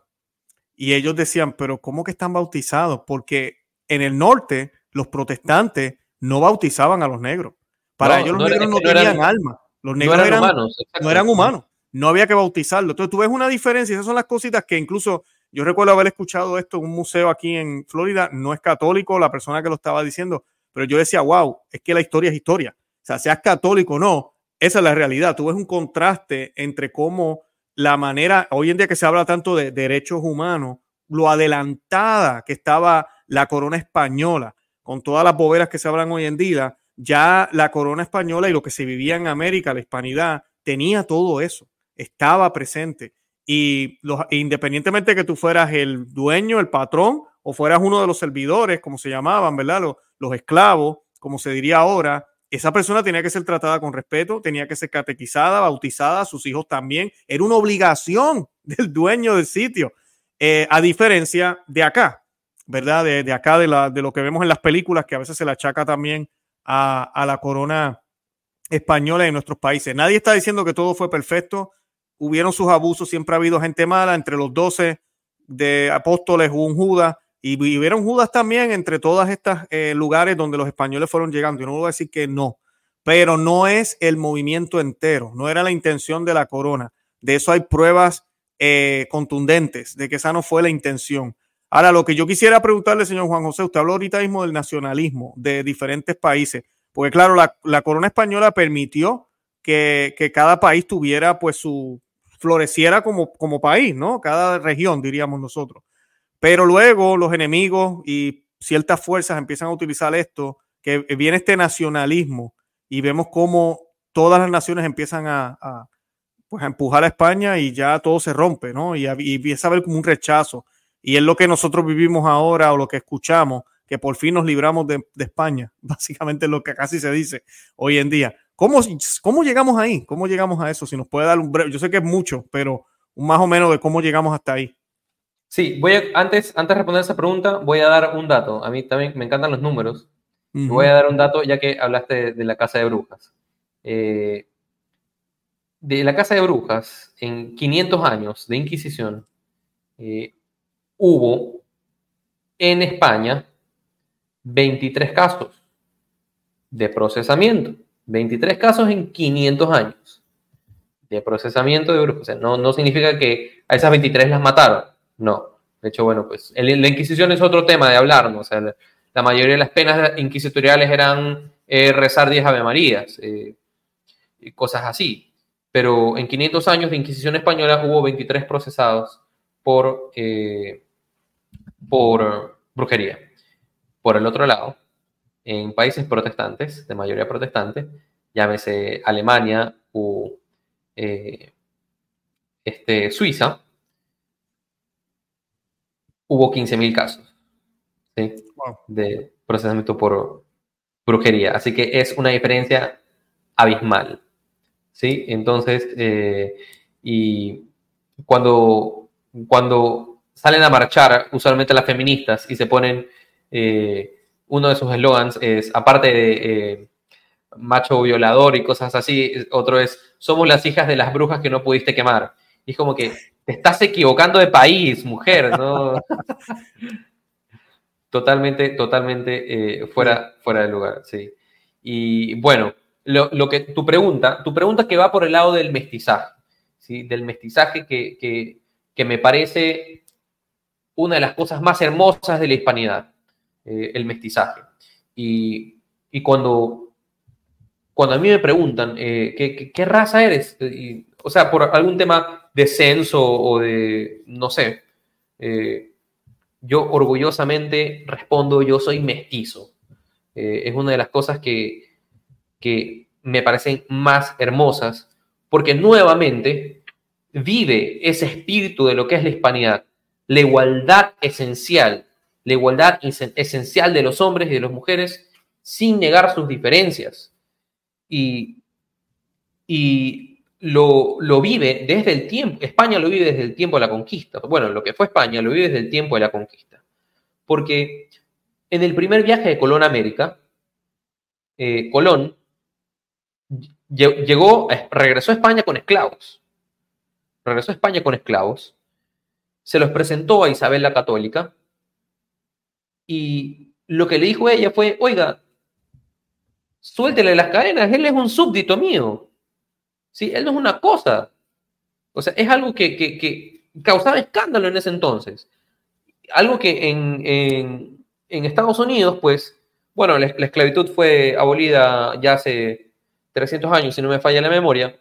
Y ellos decían, pero ¿cómo que están bautizados? Porque en el norte los protestantes no bautizaban a los negros. Para no, ellos los no negros era, no tenían no eran, alma. Los negros no eran, eran humanos. Exacto. No eran humanos. No había que bautizarlos. Entonces tú ves una diferencia. Esas son las cositas que incluso yo recuerdo haber escuchado esto en un museo aquí en Florida. No es católico la persona que lo estaba diciendo, pero yo decía, wow, es que la historia es historia. O sea, seas católico o no, esa es la realidad. Tú ves un contraste entre cómo la manera, hoy en día que se habla tanto de derechos humanos, lo adelantada que estaba la corona española, con todas las boberas que se hablan hoy en día, ya la corona española y lo que se vivía en América, la hispanidad, tenía todo eso, estaba presente. Y los, independientemente de que tú fueras el dueño, el patrón, o fueras uno de los servidores, como se llamaban, ¿verdad? Los, los esclavos, como se diría ahora, esa persona tenía que ser tratada con respeto, tenía que ser catequizada, bautizada, sus hijos también. Era una obligación del dueño del sitio, eh, a diferencia de acá, ¿verdad? De, de acá, de, la, de lo que vemos en las películas, que a veces se le achaca también a, a la corona española en nuestros países. Nadie está diciendo que todo fue perfecto. Hubieron sus abusos, siempre ha habido gente mala. Entre los doce de apóstoles hubo un Judas. Y hubieron Judas también entre todas estas eh, lugares donde los españoles fueron llegando. Yo no voy a decir que no, pero no es el movimiento entero, no era la intención de la corona. De eso hay pruebas eh, contundentes de que esa no fue la intención. Ahora, lo que yo quisiera preguntarle, señor Juan José, usted habló ahorita mismo del nacionalismo de diferentes países, porque claro, la, la corona española permitió que, que cada país tuviera, pues, su floreciera como, como país, ¿no? Cada región, diríamos nosotros. Pero luego los enemigos y ciertas fuerzas empiezan a utilizar esto, que viene este nacionalismo y vemos cómo todas las naciones empiezan a, a, pues a empujar a España y ya todo se rompe, ¿no? Y, y empieza a haber como un rechazo. Y es lo que nosotros vivimos ahora o lo que escuchamos, que por fin nos libramos de, de España. Básicamente es lo que casi se dice hoy en día. ¿Cómo, ¿Cómo llegamos ahí? ¿Cómo llegamos a eso? Si nos puede dar un breve, yo sé que es mucho, pero un más o menos de cómo llegamos hasta ahí. Sí, voy a, antes, antes de responder esa pregunta, voy a dar un dato. A mí también me encantan los números. Uh-huh. Voy a dar un dato ya que hablaste de, de la Casa de Brujas. Eh, de la Casa de Brujas, en quinientos años de Inquisición, eh, hubo en España veintitrés casos de procesamiento. veintitrés casos en quinientos años de procesamiento de brujas. O sea, no, no significa que a esas veintitrés las mataron. No, de hecho, bueno, pues el, la Inquisición es otro tema de hablar, ¿no? O sea, la, la mayoría de las penas inquisitoriales eran eh, rezar diez Ave Marías, eh, y cosas así. Pero en quinientos años de Inquisición española hubo veintitrés procesados por, eh, por brujería. Por el otro lado, en países protestantes, de mayoría protestante, llámese Alemania o eh, este, Suiza, hubo quince mil casos, ¿sí? Wow. De procesamiento por brujería. Así que es una diferencia abismal, ¿sí? Entonces, eh, y cuando, cuando salen a marchar, usualmente las feministas, y se ponen, eh, uno de sus eslogans es, aparte de eh, macho violador y cosas así, otro es, somos las hijas de las brujas que no pudiste quemar. Y es como que te estás equivocando de país, mujer, ¿no? Totalmente, totalmente eh, fuera, fuera de lugar, sí. Y bueno, lo, lo que tu pregunta, tu pregunta que va por el lado del mestizaje, ¿sí? Del mestizaje que, que, que me parece una de las cosas más hermosas de la hispanidad, eh, el mestizaje. Y, y cuando, cuando a mí me preguntan, eh, ¿qué, qué, ¿qué raza eres? Y, o sea, por algún tema de censo o de, no sé, eh, yo orgullosamente respondo, yo soy mestizo. Eh, es una de las cosas que, que me parecen más hermosas, porque nuevamente vive ese espíritu de lo que es la hispanidad, la igualdad esencial, la igualdad esencial de los hombres y de las mujeres, sin negar sus diferencias. Y, y Lo, lo vive desde el tiempo, España lo vive desde el tiempo de la conquista. Bueno, lo que fue España lo vive desde el tiempo de la conquista. Porque en el primer viaje de Colón a América, eh, Colón llegó, regresó a España con esclavos. Regresó a España con esclavos. Se los presentó a Isabel la Católica. Y lo que le dijo ella fue, oiga, suéltele las cadenas, él es un súbdito mío. ¿Sí? Él no es una cosa. O sea, es algo que, que, que causaba escándalo en ese entonces. Algo que en, en, en Estados Unidos, pues, bueno, la, la esclavitud fue abolida ya hace trescientos años, si no me falla la memoria.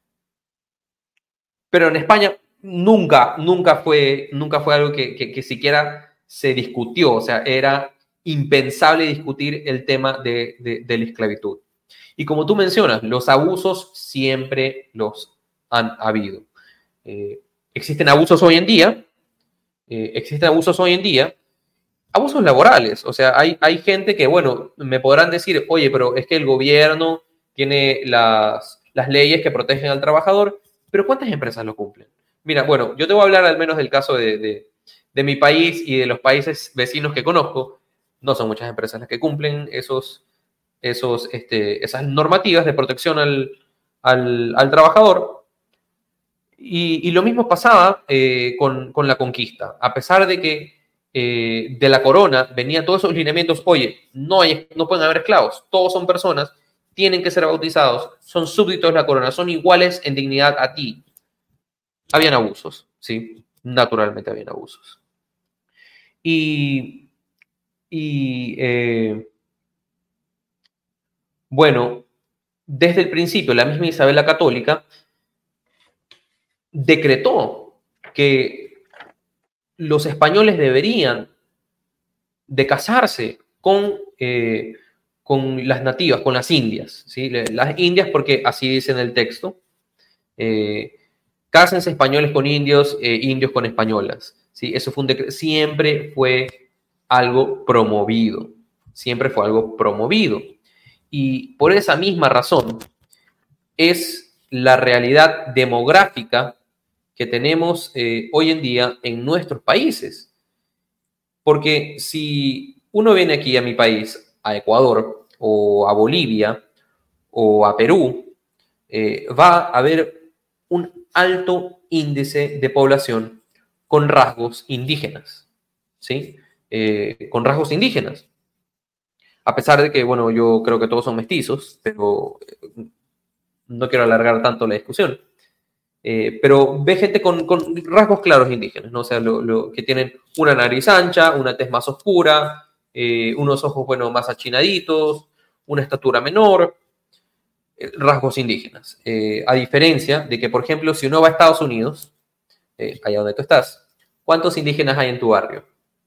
Pero en España nunca, nunca fue, nunca fue algo que, que, que siquiera se discutió. O sea, era impensable discutir el tema de, de, de la esclavitud. Y como tú mencionas, los abusos siempre los han habido. Eh, existen abusos hoy en día, eh, existen abusos hoy en día, abusos laborales. O sea, hay, hay gente que, bueno, me podrán decir, oye, pero es que el gobierno tiene las, las leyes que protegen al trabajador, pero ¿cuántas empresas lo cumplen? Mira, bueno, yo te voy a hablar al menos del caso de, de, de mi país y de los países vecinos que conozco. No son muchas empresas las que cumplen esos, esos, este, esas normativas de protección al, al, al trabajador. Y, y lo mismo pasaba eh, con, con la conquista. A pesar de que eh, de la corona venían todos esos lineamientos, oye, no, hay, no pueden haber esclavos, todos son personas, tienen que ser bautizados, son súbditos de la corona, son iguales en dignidad a ti. Habían abusos, ¿sí? Naturalmente habían abusos. Y, y eh, bueno, desde el principio, la misma Isabel la Católica decretó que los españoles deberían de casarse con, eh, con las nativas, con las indias, ¿sí? Las indias, porque así dice en el texto, eh, cásense españoles con indios, eh, indios con españolas, ¿sí? Eso fue un decreto, siempre fue algo promovido, siempre fue algo promovido. Y por esa misma razón es la realidad demográfica que tenemos eh, hoy en día en nuestros países. Porque si uno viene aquí a mi país, a Ecuador, o a Bolivia, o a Perú, eh, va a haber un alto índice de población con rasgos indígenas, ¿sí? Eh, con rasgos indígenas. A pesar de que, bueno, yo creo que todos son mestizos, pero no quiero alargar tanto la discusión. Eh, pero ve gente con, con rasgos claros indígenas, ¿no? O sea, lo, lo, que tienen una nariz ancha, una tez más oscura, eh, unos ojos, bueno, más achinaditos, una estatura menor, eh, rasgos indígenas. Eh, a diferencia de que, por ejemplo, si uno va a Estados Unidos, eh, allá donde tú estás, ¿cuántos indígenas hay en tu barrio?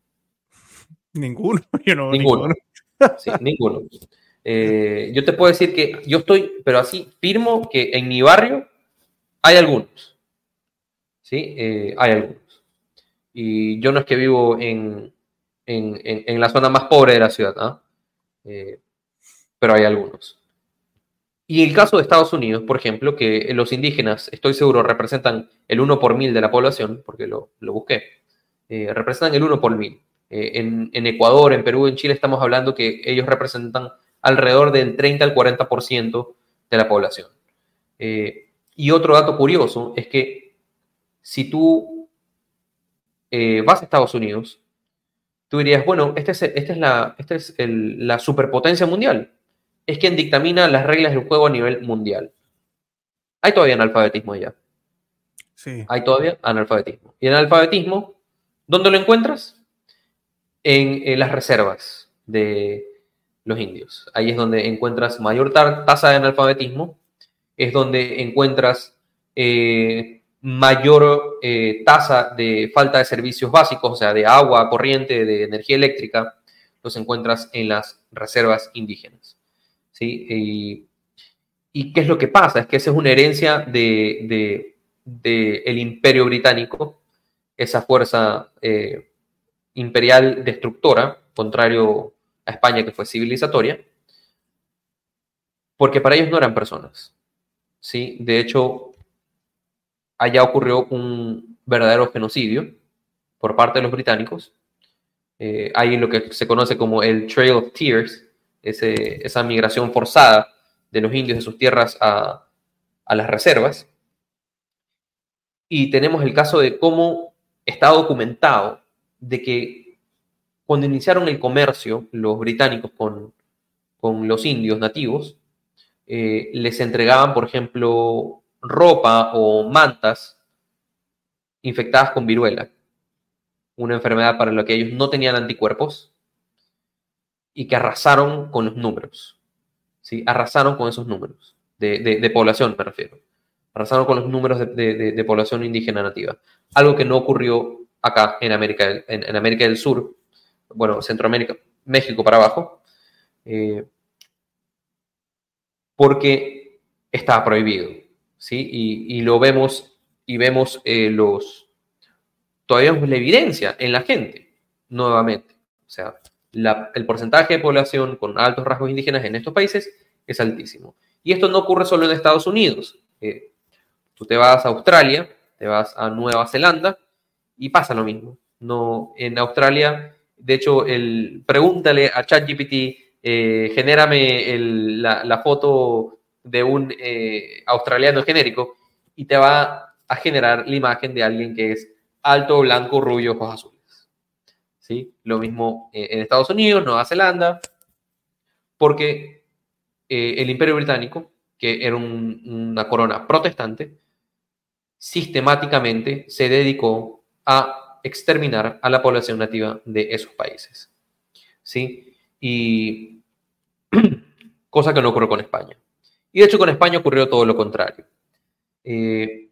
Ninguno, yo no, Ninguno. ninguno. Sí, ninguno. Eh, yo te puedo decir que yo estoy, pero así, firmo que en mi barrio hay algunos. ¿Sí? Eh, hay algunos. Y yo no es que vivo en, en, en, en la zona más pobre de la ciudad, ¿no? Eh, pero hay algunos. Y el caso de Estados Unidos, por ejemplo, que los indígenas, estoy seguro, representan el uno por mil de la población, porque lo, lo busqué, eh, representan el uno por mil. Eh, en, en Ecuador, en Perú, en Chile estamos hablando que ellos representan alrededor del treinta al cuarenta por ciento de la población. Eh, y otro dato curioso es que si tú eh, vas a Estados Unidos, tú dirías, bueno, esta es, este es, la, este es el, la superpotencia mundial. Es quien dictamina las reglas del juego a nivel mundial. Hay todavía analfabetismo allá. Sí. Hay todavía analfabetismo. Y el analfabetismo, ¿dónde lo encuentras? En, en las reservas de los indios. Ahí es donde encuentras mayor tasa de analfabetismo, es donde encuentras eh, mayor eh, tasa de falta de servicios básicos, o sea, de agua, corriente, de energía eléctrica, los encuentras en las reservas indígenas. ¿Sí? Y, ¿Y qué es lo que pasa? Es que esa es una herencia del de, de, de Imperio Británico, esa fuerza eh, imperial destructora, contrario a España, que fue civilizatoria, porque para ellos no eran personas. ¿Sí? De hecho, allá ocurrió un verdadero genocidio por parte de los británicos. Eh, hay lo que se conoce como el Trail of Tears, ese, esa migración forzada de los indios de sus tierras a, a las reservas. Y tenemos el caso de cómo está documentado de que cuando iniciaron el comercio los británicos con, con los indios nativos, eh, les entregaban, por ejemplo, ropa o mantas infectadas con viruela, una enfermedad para la que ellos no tenían anticuerpos y que arrasaron con los números, ¿sí? Arrasaron con esos números, de, de, de población me refiero. Arrasaron con los números de, de, de población indígena nativa. Algo que no ocurrió acá en América, en, en América del Sur, bueno, Centroamérica, México para abajo, eh, porque estaba prohibido, ¿sí? Y, y lo vemos, y vemos eh, los... Todavía vemos la evidencia en la gente, nuevamente. O sea, la, el porcentaje de población con altos rasgos indígenas en estos países es altísimo. Y esto no ocurre solo en Estados Unidos. Eh, tú te vas a Australia, te vas a Nueva Zelanda y pasa lo mismo. No, en Australia, de hecho, el, pregúntale a ChatGPT, eh, genérame el, la, la foto de un eh, australiano genérico y te va a generar la imagen de alguien que es alto, blanco, rubio, ojos azules. ¿Sí? Lo mismo eh, en Estados Unidos, Nueva Zelanda, porque eh, el Imperio Británico, que era un, una corona protestante, sistemáticamente se dedicó a exterminar a la población nativa de esos países. ¿Sí? Y cosa que no ocurrió con España. Y de hecho con España ocurrió todo lo contrario. Eh,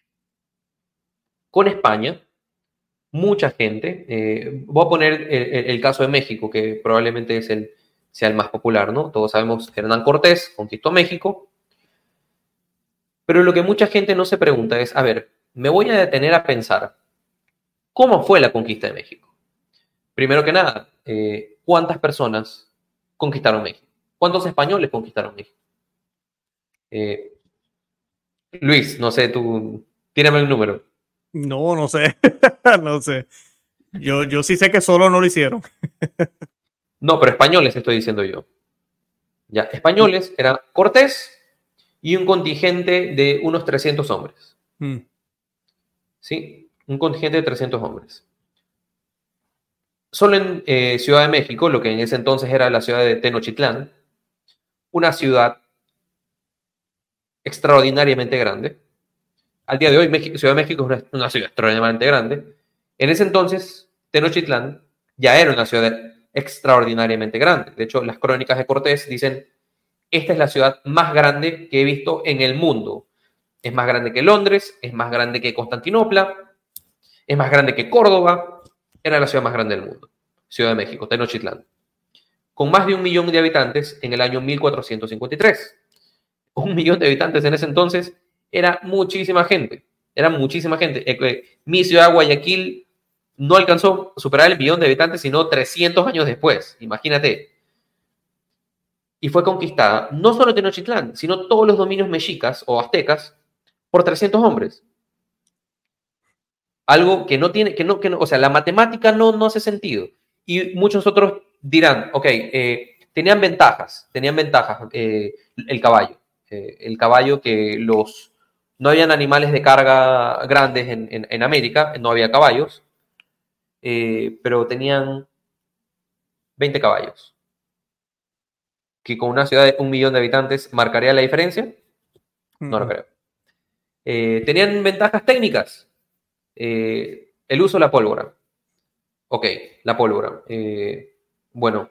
con España, mucha gente, eh, voy a poner el, el caso de México, que probablemente es el, sea el más popular, ¿no? Todos sabemos que Hernán Cortés conquistó México, pero lo que mucha gente no se pregunta es, a ver, me voy a detener a pensar, ¿cómo fue la conquista de México? Primero que nada, eh, ¿cuántas personas conquistaron México? ¿Cuántos españoles conquistaron México? Eh, Luis, no sé, tú, tírame el número. No, no sé, no sé. Yo, yo sí sé que solo no lo hicieron. No, pero españoles estoy diciendo yo. Ya, españoles era Cortés y un contingente de unos trescientos hombres. Mm. ¿Sí? Un contingente de trescientos hombres. Solo en eh, Ciudad de México, lo que en ese entonces era la ciudad de Tenochtitlán, una ciudad extraordinariamente grande. Al día de hoy, México, Ciudad de México es una, una ciudad extraordinariamente grande. En ese entonces, Tenochtitlán ya era una ciudad extraordinariamente grande. De hecho, las crónicas de Cortés dicen, esta es la ciudad más grande que he visto en el mundo. Es más grande que Londres, es más grande que Constantinopla, es más grande que Córdoba. Era la ciudad más grande del mundo, Ciudad de México, Tenochtitlán, con más de un millón de habitantes en el año mil cuatrocientos cincuenta y tres. Un millón de habitantes en ese entonces era muchísima gente, era muchísima gente. Mi ciudad, Guayaquil, no alcanzó a superar el millón de habitantes sino trescientos años después, imagínate. Y fue conquistada no solo Tenochtitlán, sino todos los dominios mexicas o aztecas por trescientos hombres. Algo que no tiene, que no, que no, o sea, la matemática no, no hace sentido. Y muchos otros dirán, ok, eh, tenían ventajas, tenían ventajas eh, el caballo. Eh, el caballo que los... No habían animales de carga grandes en, en, en América, no había caballos, eh, pero tenían veinte caballos. Que con una ciudad de un millón de habitantes marcaría la diferencia. No lo creo. Eh, tenían ventajas técnicas. Eh, el uso de la pólvora. Ok, la pólvora. Eh, bueno,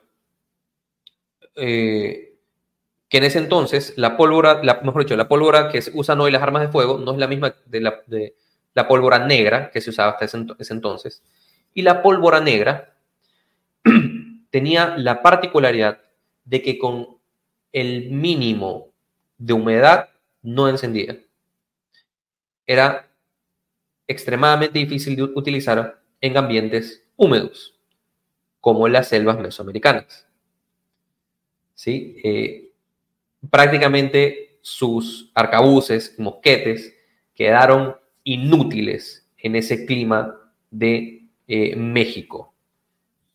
eh, que en ese entonces la pólvora, la, mejor dicho, la pólvora que se usan hoy las armas de fuego no es la misma de la, de la pólvora negra que se usaba hasta ese, ese entonces. Y la pólvora negra tenía la particularidad de que con el mínimo de humedad no encendía. Era extremadamente difícil de utilizar en ambientes húmedos, como las selvas mesoamericanas. ¿Sí? Eh, prácticamente sus arcabuces, mosquetes, quedaron inútiles en ese clima de eh, México.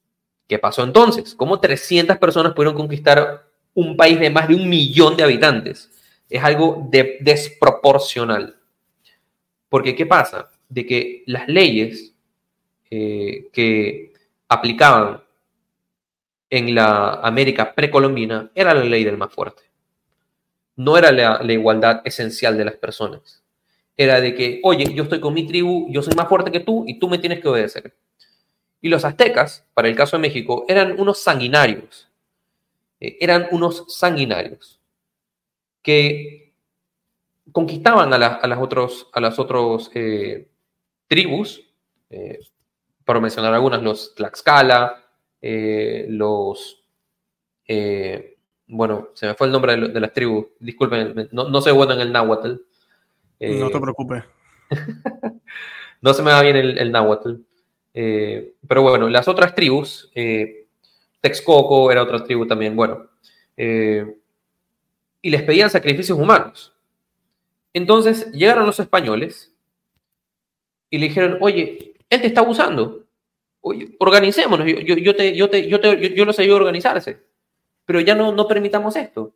¿Qué pasó entonces? ¿Cómo trescientas personas pudieron conquistar un país de más de un millón de habitantes? Es algo de, desproporcional. Porque, ¿qué pasa? De que las leyes eh, que aplicaban en la América precolombina era la ley del más fuerte. No era la, la igualdad esencial de las personas. Era de que, oye, yo estoy con mi tribu, yo soy más fuerte que tú y tú me tienes que obedecer. Y los aztecas, para el caso de México, eran unos sanguinarios. Eh, eran unos sanguinarios que conquistaban a, la, a las otros, a las otros eh, tribus, eh, para mencionar algunas, los Tlaxcala, eh, los... Eh, bueno, se me fue el nombre de, de las tribus, disculpen, no, no soy bueno en el náhuatl. Eh, no te preocupes. no se me va bien el, el náhuatl. Eh, pero bueno, las otras tribus, eh, Texcoco era otra tribu también, bueno, eh, y les pedían sacrificios humanos. Entonces llegaron los españoles y le dijeron, oye, él te está abusando, oye, organicémonos, yo, yo, yo, te, yo, te, yo, te, yo, yo los ayudo a organizarse, pero ya no, no permitamos esto.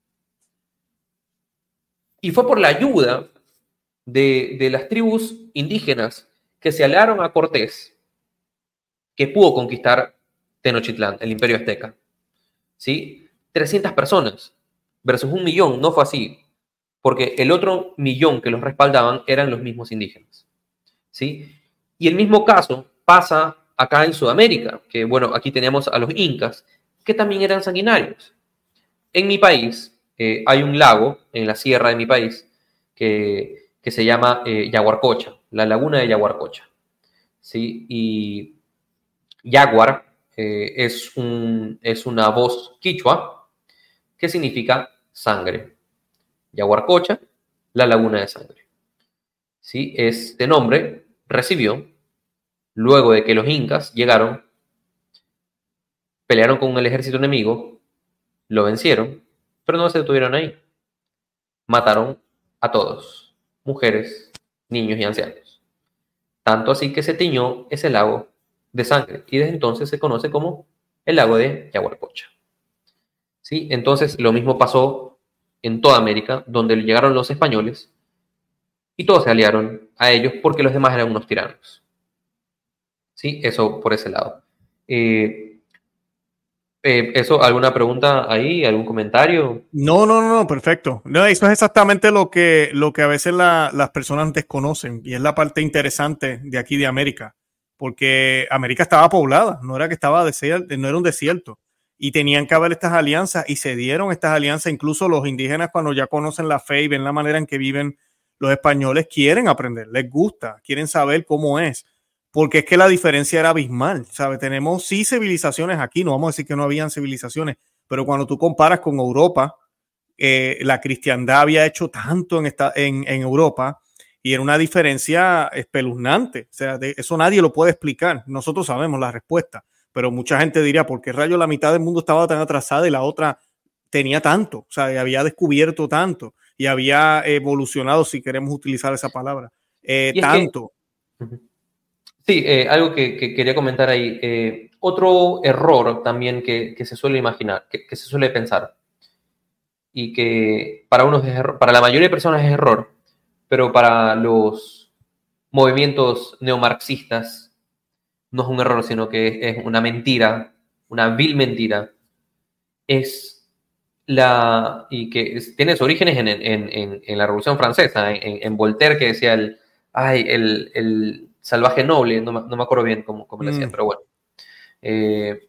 Y fue por la ayuda de, de las tribus indígenas que se aliaron a Cortés que pudo conquistar Tenochtitlán, el imperio azteca. ¿Sí? trescientas personas versus un millón, no fue así, porque el otro millón que los respaldaban eran los mismos indígenas. ¿Sí? Y el mismo caso pasa acá en Sudamérica, que bueno, aquí teníamos a los incas, que también eran sanguinarios. En mi país eh, hay un lago, en la sierra de mi país, que, que se llama eh, Yaguarcocha, la laguna de Yaguarcocha. ¿Sí? Y Yaguar eh, es, un, es una voz quichua que significa sangre. Yaguarcocha, la laguna de sangre. ¿Sí? Este nombre recibió luego de que los incas llegaron, pelearon con el ejército enemigo, lo vencieron, pero no se detuvieron ahí. Mataron a todos, mujeres, niños y ancianos. Tanto así que se tiñó ese lago de sangre y desde entonces se conoce como el lago de Yaguarcocha. ¿Sí? Entonces lo mismo pasó en toda América, donde llegaron los españoles y todos se aliaron a ellos porque los demás eran unos tiranos. ¿Sí? Eso por ese lado. Eh, eh, eso, ¿alguna pregunta ahí? ¿Algún comentario? No, no, no, no, perfecto. No, eso es exactamente lo que, lo que a veces la, las personas desconocen y es la parte interesante de aquí de América, porque América estaba poblada, no era que estaba desierto, no era un desierto y tenían que haber estas alianzas y se dieron estas alianzas. Incluso los indígenas, cuando ya conocen la fe y ven la manera en que viven los españoles, quieren aprender, les gusta, quieren saber cómo es. Porque es que la diferencia era abismal, ¿sabes? Tenemos sí civilizaciones aquí, no vamos a decir que no habían civilizaciones, pero cuando tú comparas con Europa, eh, la cristiandad había hecho tanto en, esta, en, en Europa y era una diferencia espeluznante. O sea, de, eso nadie lo puede explicar. Nosotros sabemos la respuesta, pero mucha gente diría, ¿por qué rayo la mitad del mundo estaba tan atrasada y la otra tenía tanto? O sea, había descubierto tanto y había evolucionado, si queremos utilizar esa palabra, eh, tanto. Que, uh-huh. Sí, eh, algo que, que, quería comentar ahí. Eh, otro error también que, que se suele imaginar, que, que se suele pensar, y que para unos es error, para la mayoría de personas es error, pero para los movimientos neomarxistas no es un error, sino que es una mentira, una vil mentira, es la, y que es, tiene sus orígenes en, en, en, en la Revolución Francesa, en, en Voltaire, que decía el, ay, el, el salvaje noble, no, no me acuerdo bien cómo, cómo le decían, mm. pero bueno. Eh,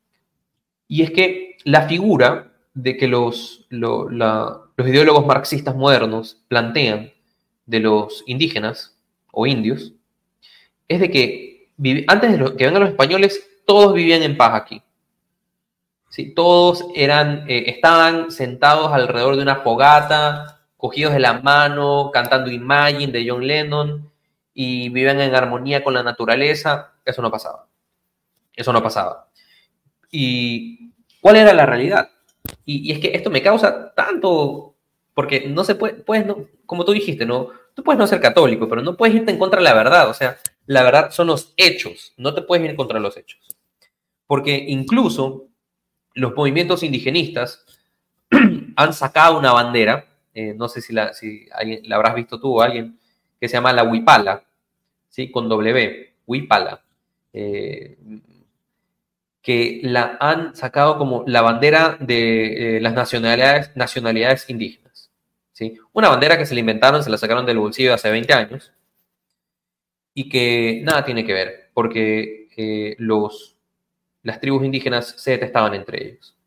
y es que la figura de que los, lo, la, los ideólogos marxistas modernos plantean de los indígenas o indios es de que vive, antes de lo, que vengan los españoles, todos vivían en paz aquí. ¿Sí? Todos eran, eh, estaban sentados alrededor de una fogata, cogidos de la mano, cantando Imagine de John Lennon, y vivían en armonía con la naturaleza. Eso no pasaba. Eso no pasaba. ¿Y cuál era la realidad? Y, y es que esto me causa tanto, porque no se puede, puedes no, como tú dijiste, no, tú puedes no ser católico, pero no puedes irte en contra de la verdad. O sea, la verdad son los hechos, no te puedes ir en contra de los hechos. porque incluso los movimientos indigenistas han sacado una bandera, eh, no sé si, la, si alguien, la habrás visto tú o alguien, que se llama la huipala, ¿sí? Con W, huipala, eh, que la han sacado como la bandera de eh, las nacionalidades, nacionalidades indígenas, ¿sí? Una bandera que se la inventaron, se la sacaron del bolsillo hace veinte años y que nada tiene que ver, porque eh, los, las tribus indígenas se detestaban entre ellos.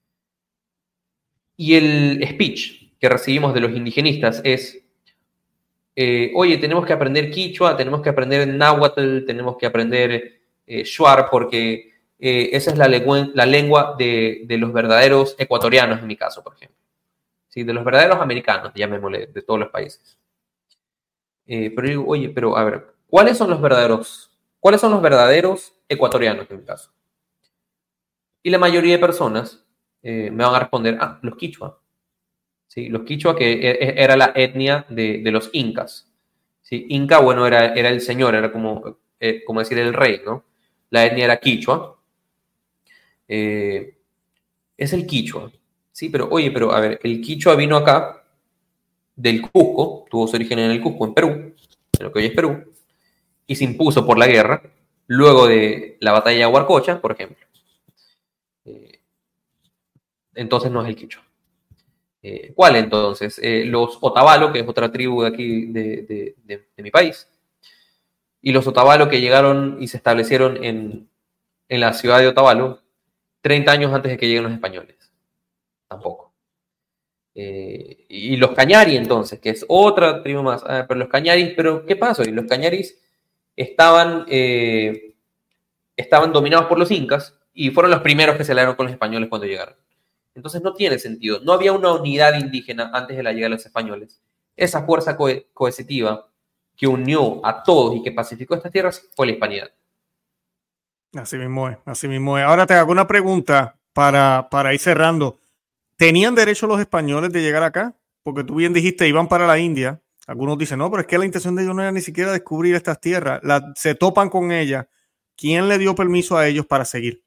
Y el speech que recibimos de los indigenistas es, eh, oye, tenemos que aprender quichua, tenemos que aprender náhuatl, tenemos que aprender eh, shuar, porque eh, esa es la, lengua, la lengua de, de los verdaderos ecuatorianos, en mi caso, por ejemplo. ¿Sí? De los verdaderos americanos, llamémosle, de todos los países. Eh, pero digo, oye, pero a ver, ¿cuáles son los verdaderos, cuáles son los verdaderos ecuatorianos, en mi caso? Y la mayoría de personas eh, me van a responder, ah, los quichua. ¿Sí? Los quichua, que era la etnia de, de los incas. ¿Sí? Inca, bueno, era, era el señor, era como, eh, como decir el rey, ¿no? La etnia era quichua. Eh, es el quichua. Sí, pero oye, pero a ver, el quichua vino acá del Cusco, tuvo su origen en el Cusco, en Perú, en lo que hoy es Perú, y se impuso por la guerra, luego de la batalla de Huarcocha, por ejemplo. Eh, entonces no es el quichua. Eh, ¿Cuál entonces? Eh, los Otavalo, que es otra tribu de aquí de, de, de, de mi país, y los Otavalo que llegaron y se establecieron en, en la ciudad de Otavalo treinta años antes de que lleguen los españoles. Tampoco. Eh, y los Cañari entonces, que es otra tribu más. Ah, pero los Cañaris, ¿pero qué pasó? Y los Cañaris estaban, eh, estaban dominados por los incas y fueron los primeros que se aliaron con los españoles cuando llegaron. Entonces no tiene sentido. No había una unidad indígena antes de la llegada de los españoles. Esa fuerza co coercitiva que unió a todos y que pacificó estas tierras fue la hispanidad. Así mismo es, así mismo es. Ahora te hago una pregunta para, para ir cerrando. ¿Tenían derecho los españoles de llegar acá? Porque tú bien dijiste, iban para la India. Algunos dicen, no, pero es que la intención de ellos no era ni siquiera descubrir estas tierras. La, se topan con ellas. ¿Quién le dio permiso a ellos para seguir?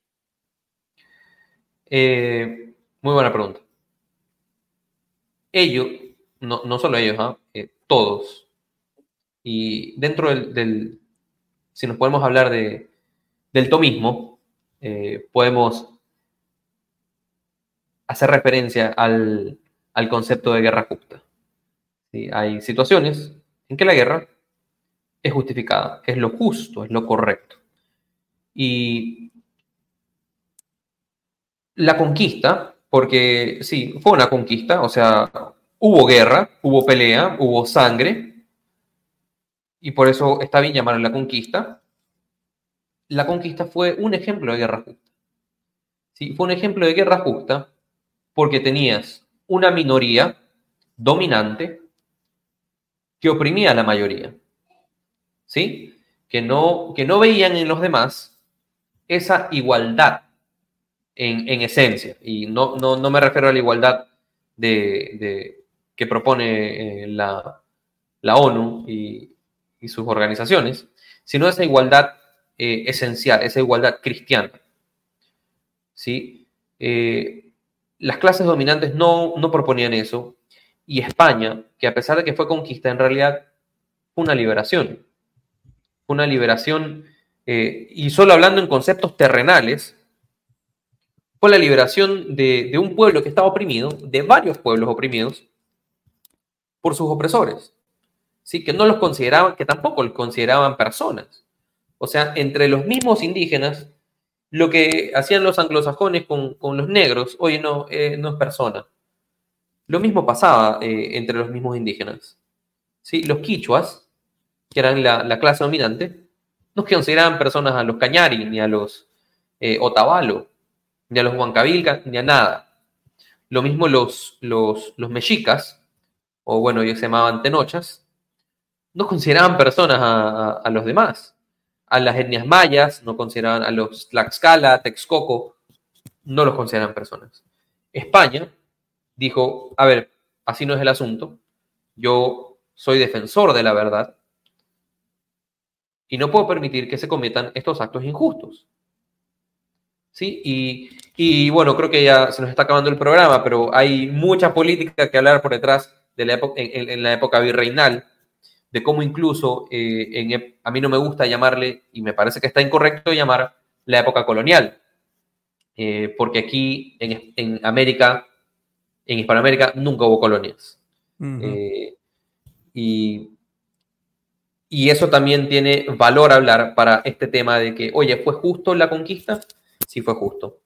Eh, muy buena pregunta. Ellos, no, no solo ellos, ¿eh? Eh, todos. Y dentro del, del, si nos podemos hablar de, del tomismo, eh, podemos hacer referencia al, al concepto de guerra justa. ¿Sí? Hay situaciones en que la guerra es justificada, es lo justo, es lo correcto. Y la conquista, porque sí, fue una conquista, o sea, hubo guerra, hubo pelea, hubo sangre, y por eso está bien llamarla la conquista. La conquista fue un ejemplo de guerra justa. ¿Sí? Fue un ejemplo de guerra justa porque tenías una minoría dominante que oprimía a la mayoría, ¿sí? Que no, que no veían en los demás esa igualdad en, en esencia. Y no, no, no me refiero a la igualdad de, de, que propone eh, la, la ONU y, y sus organizaciones, sino esa igualdad eh, esencial, esa igualdad cristiana. ¿Sí? Eh, las clases dominantes no, no proponían eso, y España, que a pesar de que fue conquista, en realidad fue una liberación. Fue una liberación, eh, y solo hablando en conceptos terrenales, fue la liberación de, de un pueblo que estaba oprimido, de varios pueblos oprimidos, por sus opresores. ¿Sí? Que no los consideraban, que tampoco los consideraban personas. O sea, entre los mismos indígenas, lo que hacían los anglosajones con, con los negros, oye, no, eh, no es persona. Lo mismo pasaba eh, entre los mismos indígenas. ¿Sí? Los quichuas, que eran la, la clase dominante, no consideraban personas a los cañari, ni a los eh, otavalo, ni a los huancavilca, ni a nada. Lo mismo los, los, los mexicas, o bueno, ellos se llamaban tenochas, no consideraban personas a, a, a los demás. A las etnias mayas, no consideraban a los Tlaxcala, Texcoco, no los consideraban personas. España dijo, a ver, así no es el asunto, yo soy defensor de la verdad y no puedo permitir que se cometan estos actos injustos. Sí, y, y bueno, creo que ya se nos está acabando el programa, pero hay mucha política que hablar por detrás de la época, en, en la época virreinal, de cómo incluso eh, en, a mí no me gusta llamarle, y me parece que está incorrecto llamar la época colonial, eh, porque aquí en, en América, en Hispanoamérica, nunca hubo colonias. Uh-huh. eh, y, y eso también tiene valor hablar para este tema de que, oye, ¿fue justo la conquista? Sí fue justo.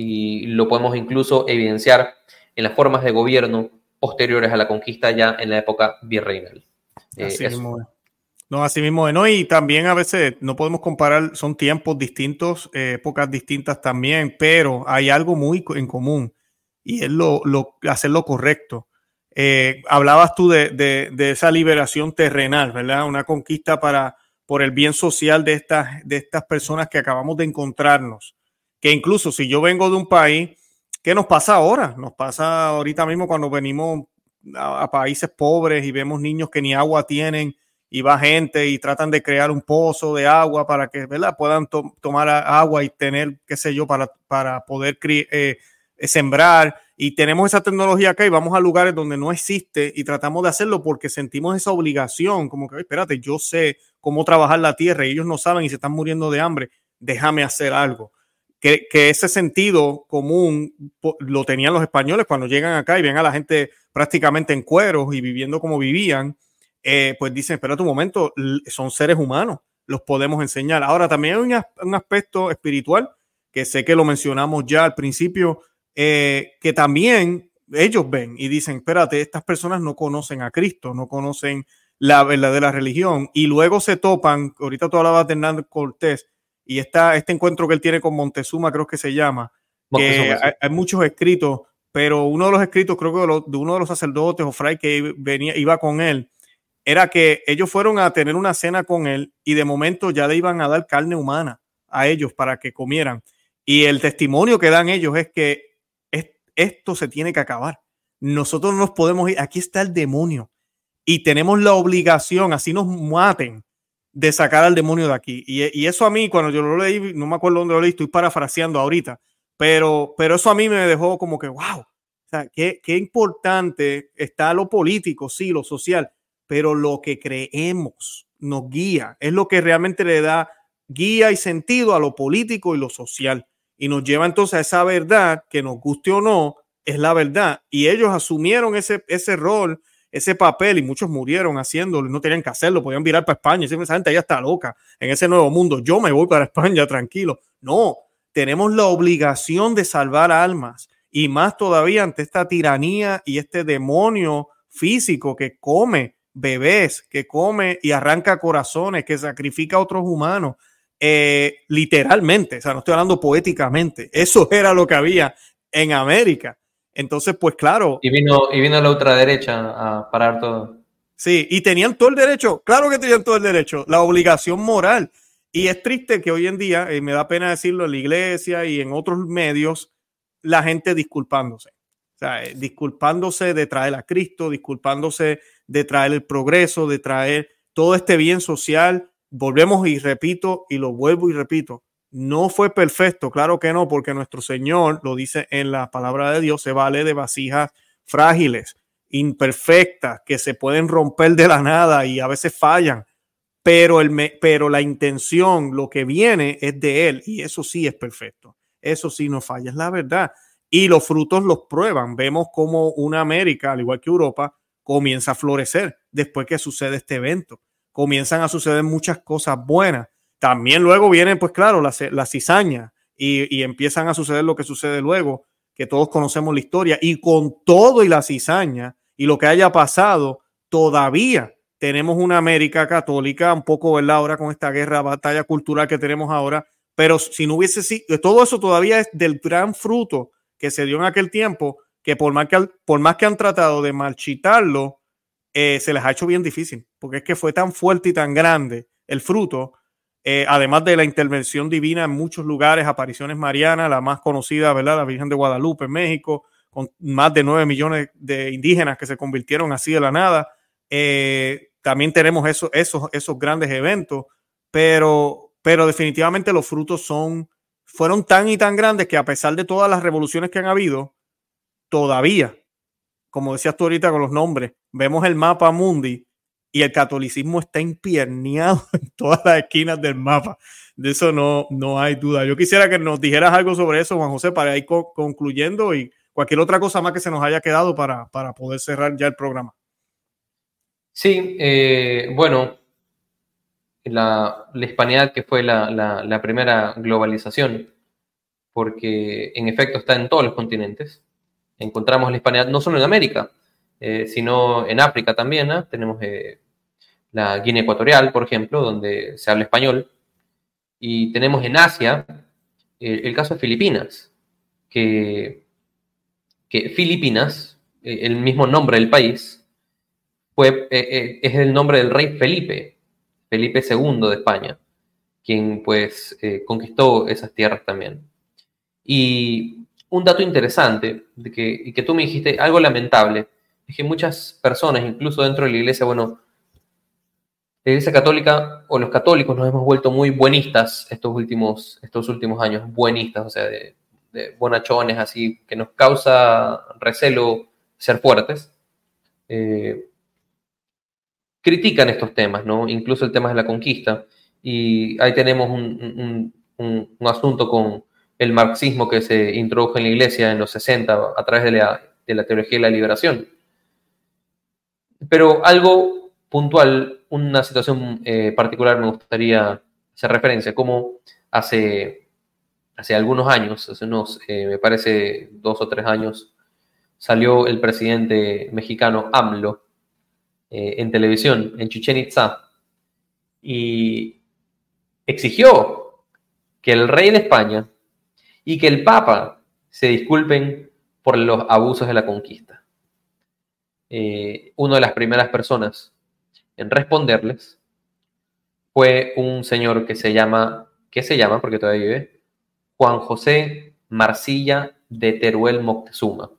Y lo podemos incluso evidenciar en las formas de gobierno posteriores a la conquista ya en la época virreinal. Eh, así mismo es. No, así mismo es, ¿no? Y también a veces no podemos comparar, son tiempos distintos, eh, épocas distintas también, pero hay algo muy en común y es lo, lo, hacer lo correcto. Eh, hablabas tú de, de, de esa liberación terrenal, ¿verdad? Una conquista para, por el bien social de estas, de estas personas que acabamos de encontrarnos. Que incluso si yo vengo de un país, ¿qué nos pasa ahora? Nos pasa ahorita mismo cuando venimos a, a países pobres y vemos niños que ni agua tienen y va gente y tratan de crear un pozo de agua para que, ¿verdad?, puedan to- tomar agua y tener, qué sé yo, para, para poder cri- eh, sembrar. Y tenemos esa tecnología acá y vamos a lugares donde no existe y tratamos de hacerlo porque sentimos esa obligación, como que, espérate, yo sé cómo trabajar la tierra y ellos no saben y se están muriendo de hambre, déjame hacer algo. Que, que ese sentido común lo tenían los españoles cuando llegan acá y ven a la gente prácticamente en cueros y viviendo como vivían. Eh, pues dicen, espérate un momento, son seres humanos, los podemos enseñar. Ahora también hay un, un aspecto espiritual, que sé que lo mencionamos ya al principio, eh, que también ellos ven y dicen, espérate, estas personas no conocen a Cristo, no conocen la verdadera religión, y luego se topan, ahorita tú hablabas de Hernán Cortés, y esta, este encuentro que él tiene con Montezuma, creo que se llama, que hay, hay muchos escritos, pero uno de los escritos, creo que de, lo, de uno de los sacerdotes o fray que venía, iba con él, era que ellos fueron a tener una cena con él y de momento ya le iban a dar carne humana a ellos para que comieran. Y el testimonio que dan ellos es que es, esto se tiene que acabar. Nosotros no nos podemos ir. Aquí está el demonio y tenemos la obligación, así nos maten, de sacar al demonio de aquí. Y, y eso a mí, cuando yo lo leí, no me acuerdo dónde lo leí, estoy parafraseando ahorita, pero, pero eso a mí me dejó como que, wow, o sea, qué, qué importante está lo político, sí, lo social, pero lo que creemos nos guía, es lo que realmente le da guía y sentido a lo político y lo social. Y nos lleva entonces a esa verdad que nos guste o no, es la verdad. Y ellos asumieron ese, ese rol, ese papel, y muchos murieron haciéndolo, no tenían que hacerlo, podían virar para España. Y esa gente ya está loca en ese nuevo mundo. Yo me voy para España tranquilo. No, tenemos la obligación de salvar almas. Y más todavía ante esta tiranía y este demonio físico que come bebés, que come y arranca corazones, que sacrifica a otros humanos, eh, literalmente, o sea, no estoy hablando poéticamente, eso era lo que había en América. Entonces, pues claro. Y vino, y vino la ultraderecha a parar todo. Sí, y tenían todo el derecho, claro que tenían todo el derecho, la obligación moral. Y es triste que hoy en día, y me da pena decirlo, en la iglesia y en otros medios, la gente disculpándose. O sea, disculpándose de traer a Cristo, disculpándose de traer el progreso, de traer todo este bien social. Volvemos y repito, y lo vuelvo y repito, no fue perfecto, claro que no, porque nuestro Señor lo dice en la palabra de Dios, se vale de vasijas frágiles, imperfectas, que se pueden romper de la nada y a veces fallan, pero, el, pero la intención, lo que viene es de Él, y eso sí es perfecto, eso sí no falla, es la verdad. Y los frutos los prueban. Vemos como una América, al igual que Europa, comienza a florecer después que sucede este evento. Comienzan a suceder muchas cosas buenas. También luego vienen, pues claro, la, la cizaña y, y empiezan a suceder lo que sucede luego, que todos conocemos la historia. Y con todo y la cizaña y lo que haya pasado, todavía tenemos una América católica, un poco, ¿verdad?, ahora con esta guerra, batalla cultural que tenemos ahora. Pero si no hubiese sido, todo eso todavía es del gran fruto que se dio en aquel tiempo, que por más que, por más que han tratado de marchitarlo, eh, se les ha hecho bien difícil, porque es que fue tan fuerte y tan grande el fruto, eh, además de la intervención divina en muchos lugares, apariciones marianas, la más conocida, ¿verdad?, la Virgen de Guadalupe en México, con más de nueve millones de indígenas que se convirtieron así de la nada. Eh, también tenemos eso, esos, esos grandes eventos, pero, pero definitivamente los frutos son fueron tan y tan grandes que a pesar de todas las revoluciones que han habido, todavía, como decías tú ahorita con los nombres, vemos el mapa mundi y el catolicismo está impierneado en todas las esquinas del mapa. De eso no, no hay duda. Yo quisiera que nos dijeras algo sobre eso, Juan José, para ir co- concluyendo y cualquier otra cosa más que se nos haya quedado para, para poder cerrar ya el programa. Sí, eh, bueno, la, la hispanidad que fue la, la, la primera globalización, porque en efecto está en todos los continentes. Encontramos la hispanidad no solo en América, eh, sino en África también, ¿no? Tenemos eh, la Guinea Ecuatorial, por ejemplo, donde se habla español, y tenemos en Asia eh, el caso de Filipinas, que, que Filipinas, eh, el mismo nombre del país, fue, eh, eh, es el nombre del rey Felipe, Felipe segundo de España, quien pues eh, conquistó esas tierras también. Y un dato interesante, de que, y que tú me dijiste, algo lamentable, es que muchas personas, incluso dentro de la iglesia, bueno, la iglesia católica o los católicos nos hemos vuelto muy buenistas estos últimos, estos últimos años, buenistas, o sea, de, de bonachones, así, que nos causa recelo ser fuertes. Eh, critican estos temas, ¿no? Incluso el tema de la conquista. Y ahí tenemos un, un, un, un asunto con el marxismo que se introdujo en la iglesia en los sesenta a través de la, de la teología de la liberación. Pero algo puntual, una situación eh, particular me gustaría hacer referencia, como hace, hace algunos años, hace unos, eh, me parece, dos o tres años, salió el presidente mexicano AMLO eh, en televisión, en Chichén Itzá, y exigió que el rey de España y que el Papa se disculpen por los abusos de la conquista. Eh, una de las primeras personas en responderles fue un señor que se llama, ¿qué se llama? Porque todavía vive, Juan José Marsilla de Teruel Moctezuma,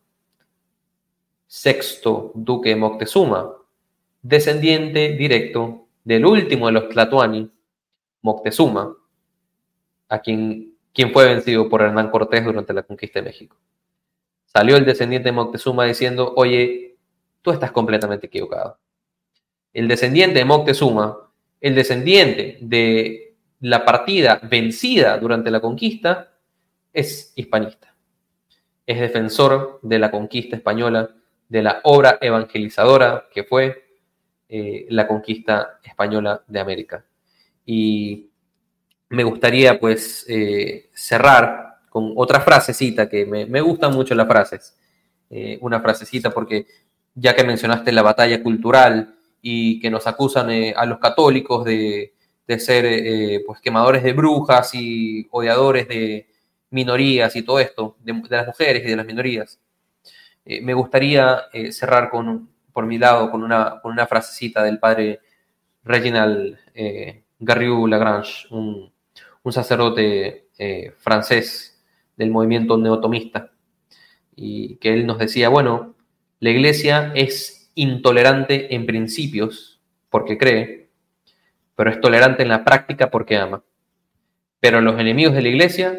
sexto duque de Moctezuma, descendiente directo del último de los Tlatoani, Moctezuma, a quien, quien fue vencido por Hernán Cortés durante la conquista de México. Salió el descendiente de Moctezuma diciendo, oye, tú estás completamente equivocado. El descendiente de Moctezuma, el descendiente de la partida vencida durante la conquista, es hispanista. Es defensor de la conquista española, de la obra evangelizadora que fue eh, la conquista española de América. Y me gustaría pues eh, cerrar con otra frasecita, que me, me gustan mucho las frases. Eh, una frasecita porque ya que mencionaste la batalla cultural y que nos acusan eh, a los católicos de, de ser eh, pues quemadores de brujas y odiadores de minorías y todo esto, de, de las mujeres y de las minorías, eh, me gustaría eh, cerrar con, por mi lado con una, con una frasecita del padre Reginald eh, Garrigou-Lagrange, un, un sacerdote eh, francés del movimiento neotomista, y que él nos decía, bueno, la iglesia es intolerante en principios porque cree, pero es tolerante en la práctica porque ama. Pero los enemigos de la iglesia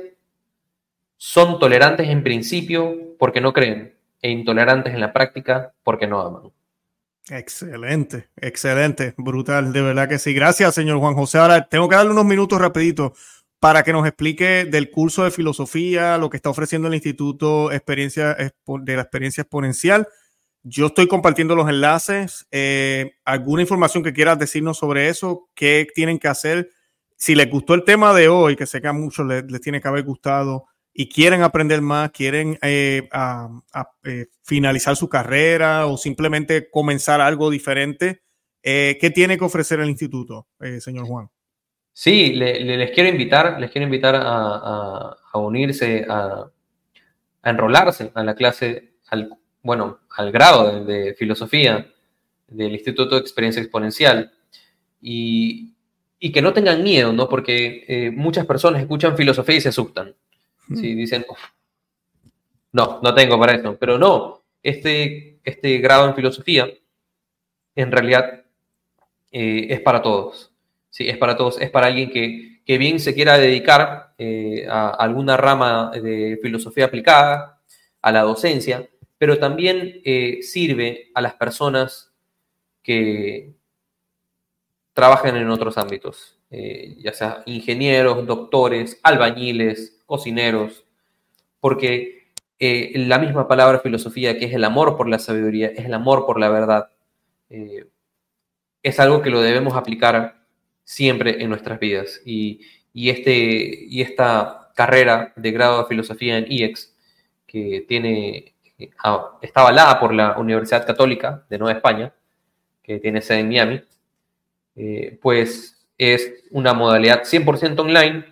son tolerantes en principio porque no creen e intolerantes en la práctica porque no aman. Excelente, excelente, brutal, de verdad que sí. Gracias, señor Juan José. Ahora tengo que darle unos minutos rapidito para que nos explique del curso de filosofía, lo que está ofreciendo el Instituto Experiencia, de la Experiencia Exponencial. Yo estoy compartiendo los enlaces. Eh, ¿alguna información que quieras decirnos sobre eso? ¿Qué tienen que hacer? Si les gustó el tema de hoy, que sé que a muchos les, les tiene que haber gustado, y quieren aprender más, quieren eh, a, a, eh, finalizar su carrera o simplemente comenzar algo diferente, eh, ¿qué tiene que ofrecer el instituto, eh, señor Juan? Sí, le, le, les quiero invitar, les quiero invitar a, a, a unirse, a, a enrolarse a la clase, al, bueno, al grado de, de filosofía del Instituto de Experiencia Exponencial, y, y que no tengan miedo, ¿no? Porque eh, muchas personas escuchan filosofía y se asustan. Sí, dicen, no, no tengo para eso. Pero no, este, este grado en filosofía en realidad eh, es para todos. Sí, es para todos. Es para alguien que que bien se quiera dedicar eh, a alguna rama de filosofía aplicada, a la docencia, pero también eh, sirve a las personas que trabajan en otros ámbitos, eh, ya sea ingenieros, doctores, albañiles, cocineros, porque eh, la misma palabra filosofía, que es el amor por la sabiduría, es el amor por la verdad, eh, es algo que lo debemos aplicar siempre en nuestras vidas. Y, y, este, y esta carrera de grado de filosofía en I E X, que tiene, está avalada por la Universidad Católica de Nueva España, que tiene sede en Miami, eh, pues es una modalidad cien por ciento online,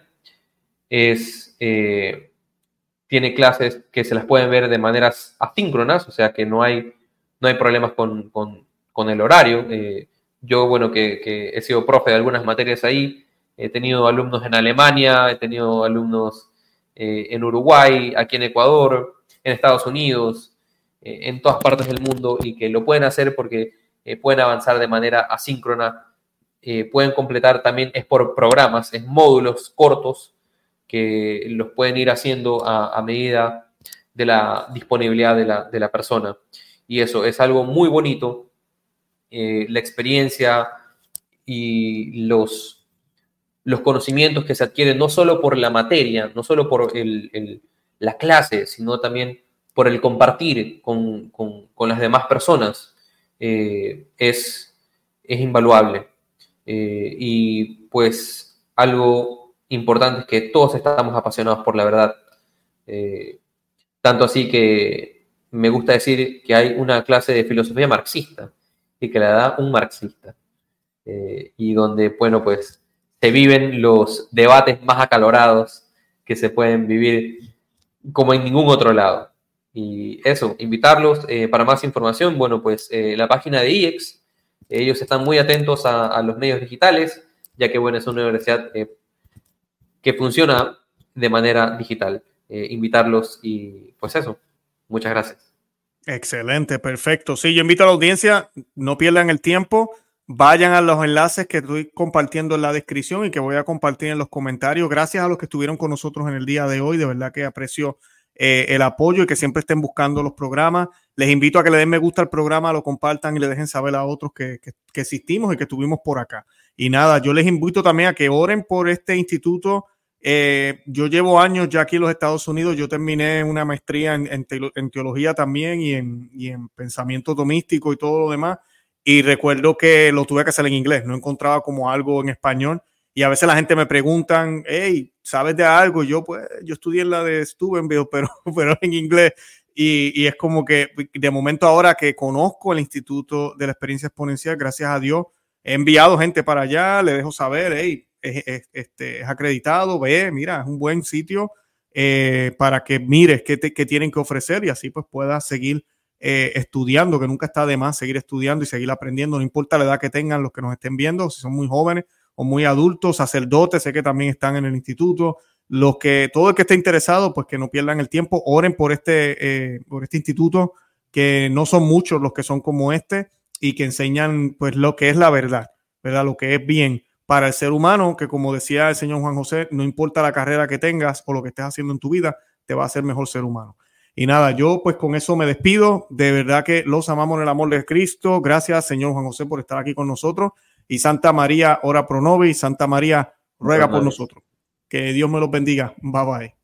es, eh, tiene clases que se las pueden ver de maneras asíncronas, o sea que no hay, no hay problemas con, con, con el horario. Eh, yo, bueno, que, que he sido profe de algunas materias ahí, he tenido alumnos en Alemania, he tenido alumnos eh, en Uruguay, aquí en Ecuador, en Estados Unidos, eh, en todas partes del mundo, y que lo pueden hacer porque eh, pueden avanzar de manera asíncrona, eh, pueden completar también, es por programas, es módulos cortos que los pueden ir haciendo a, a medida de la disponibilidad de la, de la persona. Y eso es algo muy bonito, eh, la experiencia y los, los conocimientos que se adquieren no solo por la materia, no solo por el, el, la clase, sino también por el compartir con, con, con las demás personas, eh, es, es invaluable. Eh, y pues algo importante es que todos estamos apasionados por la verdad. Eh, tanto así que me gusta decir que hay una clase de filosofía marxista y que la da un marxista. Eh, y donde, bueno, pues se viven los debates más acalorados que se pueden vivir como en ningún otro lado. Y eso, invitarlos eh, para más información, bueno, pues eh, la página de I E X, ellos están muy atentos a, a los medios digitales, ya que, bueno, es una universidad eh, que funciona de manera digital. Eh, invitarlos y pues eso, muchas gracias. Excelente, perfecto. Sí, yo invito a la audiencia, no pierdan el tiempo, vayan a los enlaces que estoy compartiendo en la descripción y que voy a compartir en los comentarios. Gracias a los que estuvieron con nosotros en el día de hoy, de verdad que aprecio eh, el apoyo y que siempre estén buscando los programas. Les invito a que le den me gusta al programa, lo compartan y le dejen saber a otros que, que, que existimos y que estuvimos por acá. Y nada, yo les invito también a que oren por este instituto. Eh, yo llevo años ya aquí en los Estados Unidos. Yo terminé una maestría en, en, teolo, en teología también y en, y en pensamiento tomístico y todo lo demás. Y recuerdo que lo tuve que hacer en inglés. No encontraba como algo en español. Y a veces la gente me preguntan, hey, ¿sabes de algo? Yo, pues, yo estudié en la de Steubenville, pero, pero en inglés. Y, y es como que de momento ahora que conozco el Instituto de la Experiencia Exponencial, gracias a Dios, he enviado gente para allá, le dejo saber, hey, Es, es, este, es acreditado, ve, mira, es un buen sitio eh, para que mires qué, te, qué tienen que ofrecer y así pues puedas seguir eh, estudiando, que nunca está de más seguir estudiando y seguir aprendiendo, no importa la edad que tengan los que nos estén viendo, si son muy jóvenes o muy adultos, sacerdotes, sé que también están en el instituto, los que, todo el que esté interesado, pues que no pierdan el tiempo, oren por este, eh, por este instituto, que no son muchos los que son como este y que enseñan pues lo que es la verdad, ¿verdad? Lo que es bien para el ser humano, que como decía el señor Juan José, no importa la carrera que tengas o lo que estés haciendo en tu vida, te va a hacer mejor ser humano. Y nada, yo pues con eso me despido. De verdad que los amamos en el amor de Cristo. Gracias, señor Juan José, por estar aquí con nosotros. Y Santa María, ora pro nobis. Santa María, ruega por nosotros. Que Dios me los bendiga. Bye bye.